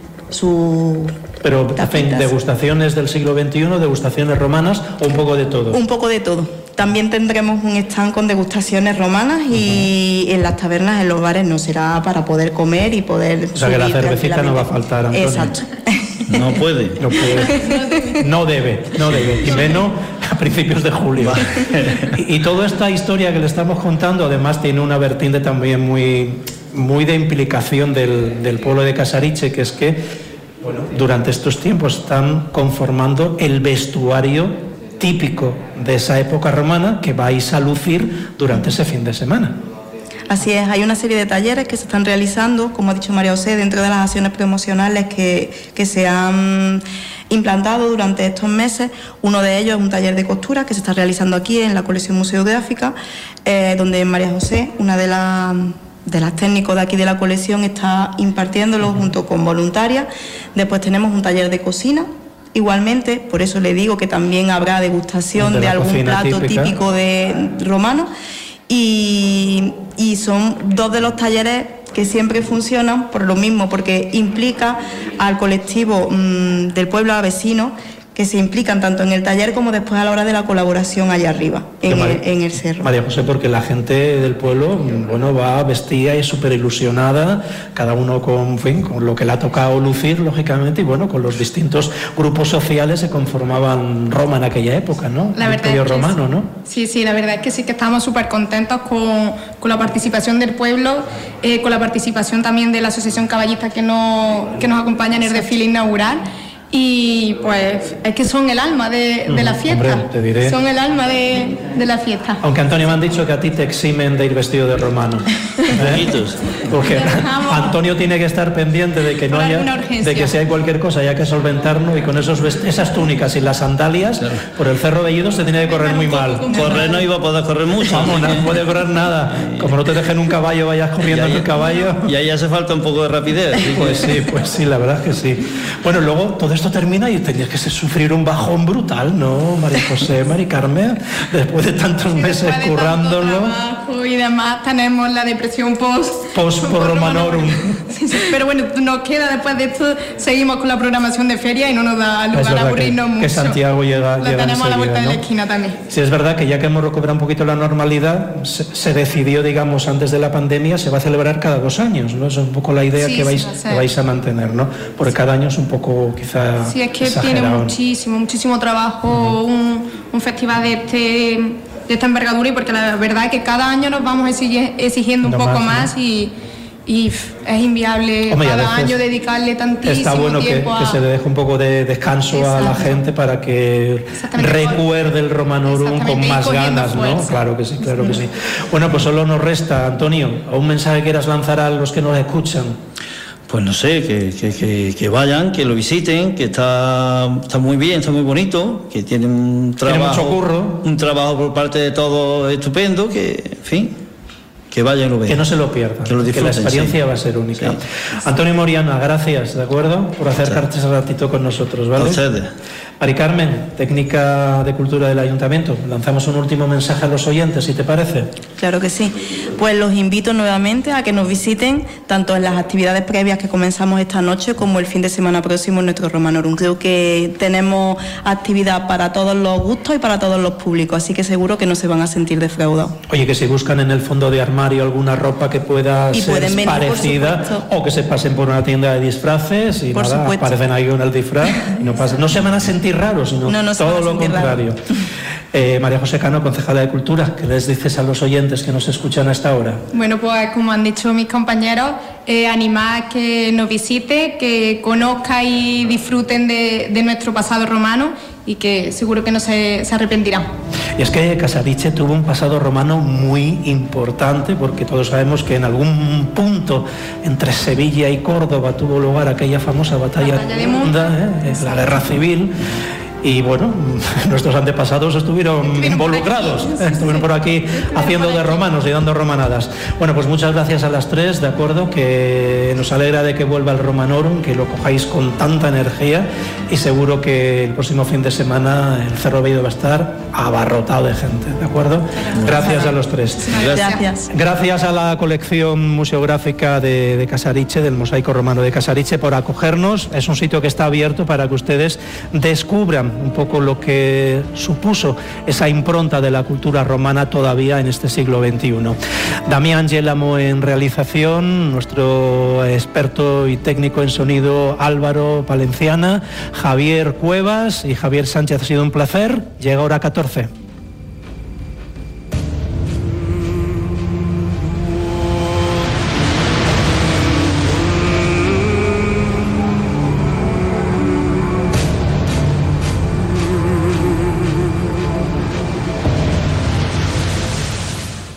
S: su...
B: Pero, en fin, degustaciones del siglo veintiuno, degustaciones romanas o un poco de todo.
S: Un poco de todo. También tendremos un stand con degustaciones romanas y uh-huh. en las tabernas, en los bares, no será para poder comer y poder...
B: O sea que la cervecita no va a faltar, Antonio.
S: Exacto.
T: No puede.
B: No puede. No debe, no debe. Y menos a principios de julio. y, y toda esta historia que le estamos contando, además, tiene una vertiente también muy, muy de implicación del, del pueblo de Casariche, que es que bueno, durante estos tiempos están conformando el vestuario típico de esa época romana que vais a lucir durante ese fin de semana.
S: Así es, hay una serie de talleres que se están realizando, como ha dicho María José, dentro de las acciones promocionales que, que se han implantado durante estos meses. Uno de ellos es un taller de costura que se está realizando aquí en la colección museográfica, eh, donde María José, una de las... de las técnicos de aquí de la colección, está impartiéndolo junto con voluntarias. Después tenemos un taller de cocina, igualmente, por eso le digo que también habrá degustación de, de algún plato típica. típico de romano, y, y son dos de los talleres que siempre funcionan por lo mismo, porque implica al colectivo mmm, del pueblo vecino, que se implican tanto en el taller como después a la hora de la colaboración allá arriba, en, María, el, en el cerro.
B: María José, porque la gente del pueblo, bueno, va vestida y súper ilusionada, cada uno con, en fin, con lo que le ha tocado lucir, lógicamente, y bueno, con los distintos grupos sociales se conformaban Roma en aquella época, ¿no?
R: La
B: el
R: verdad es que
B: romano,
R: sí.
B: ¿no?
R: Sí, sí, la verdad es que sí que estamos súper contentos con, con la participación del pueblo, eh, con la participación también de la Asociación Caballista que nos, que nos acompaña en el desfile inaugural. y pues es que son el alma de, de la fiesta.
B: Hombre, te diré.
R: Son el alma de, de la fiesta.
B: Aunque Antonio me han dicho que a ti te eximen de ir vestido de romano. ¿Eh? Porque Antonio tiene que estar pendiente de que no
R: Por
B: haya,
R: alguna urgencia.
B: de que si hay cualquier cosa haya que solventarlo, y con esos vest- esas túnicas y las sandalias, claro, por el Cerro Bellido se tiene que correr muy mal.
T: Correr no iba a poder correr mucho.
B: Vamos, no puede correr nada. Como no te dejen un caballo, vayas corriendo en el caballo.
T: Y ahí hace falta un poco de rapidez. ¿Sí?
B: Pues sí, pues sí, la verdad es que sí. Bueno, luego todo esto termina y tenías que sufrir un bajón brutal, ¿no, María José, Mari Carmen? Después de tantos meses
R: Después de
B: currándolo.
R: tanto trabajo y demás, tenemos la depresión post.
B: Post por Romanorum.
R: Sí, sí, pero bueno, nos queda después de esto, seguimos con la programación de feria y no nos da
B: Es
R: lugar a
B: verdad que,
R: aburrirnos mucho.
B: que Santiago llega,
R: La
B: llega
R: tenemos a la vuelta
B: enseguida,
R: de la
B: ¿no?
R: esquina también.
B: Sí, es verdad que ya que hemos recuperado un poquito la normalidad, se, se decidió, digamos, antes de la pandemia, se va a celebrar cada dos años, ¿no? Esa es un poco la idea
R: Sí,
B: que,
R: sí,
B: vais,
R: va a ser.
B: que vais a mantener, ¿no? Porque cada año es un poco, quizá,
R: Sí, es que
B: exagerado,
R: tiene
B: ¿no?
R: muchísimo, muchísimo trabajo un, un festival de este de esta envergadura, y porque la verdad es que cada año nos vamos exigi- exigiendo un
B: No
R: poco
B: más,
R: más,
B: ¿no?
R: y, y pff, es inviable
B: Hombre, y a
R: cada
B: veces
R: año dedicarle tantísimo
B: Está bueno que,
R: tiempo
B: que
R: a...
B: se le deje un poco de descanso a la
R: Exacto.
B: gente para que recuerde el Romanorum con
R: Exactamente,
B: más
R: y cogiendo
B: ganas, ¿no?
R: fuerza.
B: Claro que sí, claro que sí. Bueno, pues solo nos resta, Antonio, un mensaje que quieras lanzar a los que nos escuchan.
T: Pues no sé, que, que, que, que vayan, que lo visiten, que está, está muy bien, está muy bonito, que tienen un
B: Tiene
T: trabajo,
B: mucho curro.
T: un trabajo por parte de todos estupendo, que, en fin, que vayan y lo vean.
B: Que no se lo pierdan,
T: que, lo
B: que la
T: disfruten,
B: experiencia
T: sí.
B: va a ser única.
T: Sí.
B: Antonio Moriana, gracias, ¿de acuerdo? Por acercarte ese ratito con nosotros, ¿vale?
T: A ustedes.
B: Mari Carmen, técnica de cultura del Ayuntamiento, lanzamos un último mensaje a los oyentes, si te parece.
S: Claro que sí. Pues los invito nuevamente a que nos visiten tanto en las actividades previas que comenzamos esta noche como el fin de semana próximo en nuestro Romanorum. Creo que tenemos actividad para todos los gustos y para todos los públicos, así que seguro que no se van a sentir defraudados.
B: Oye, que si buscan en el fondo de armario alguna ropa que pueda
S: Y
B: ser
S: pueden venir, por
B: parecida,
S: supuesto.
B: o que se pasen por una tienda de disfraces y
S: Por
B: nada,
S: supuesto.
B: aparecen ahí con el disfraz y no pasa, no se van a sentir raros, sino
S: No, no se van
B: todo
S: a
B: lo
S: sentir
B: contrario. Eh, María José Cano, concejala de Cultura, ¿qué les dices a los oyentes que nos escuchan a esta hora?
R: Bueno, pues como han dicho mis compañeros, eh, animar a que nos visite, que conozcan y disfruten de, de nuestro pasado romano, y que seguro que no se, se arrepentirán.
B: Y es que Casariche tuvo un pasado romano muy importante, porque todos sabemos que en algún punto entre Sevilla y Córdoba tuvo lugar aquella famosa batalla,
R: Batalla de
B: Munda, ¿eh? la guerra civil. Y bueno, nuestros antepasados estuvieron,
R: Estuvieron
B: involucrados,
R: por aquí.
B: ¿eh? estuvieron por aquí haciendo de romanos y dando romanadas. Bueno, pues muchas gracias a las tres, de acuerdo, que nos alegra de que vuelva el Romanorum, que lo cojáis con tanta energía, y seguro que el próximo fin de semana el Cerro Bellido va a estar abarrotado de gente, ¿de acuerdo? Gracias a los tres.
S: Gracias.
B: Gracias a la colección museográfica de, de Casariche, del Mosaico Romano de Casariche, por acogernos. Es un sitio que está abierto para que ustedes descubran un poco lo que supuso esa impronta de la cultura romana todavía en este siglo veintiuno. Damián Yélamo en realización, nuestro experto y técnico en sonido Álvaro Palenciana, Javier Cuevas y Javier Sánchez. Ha sido un placer. Llega hora catorce.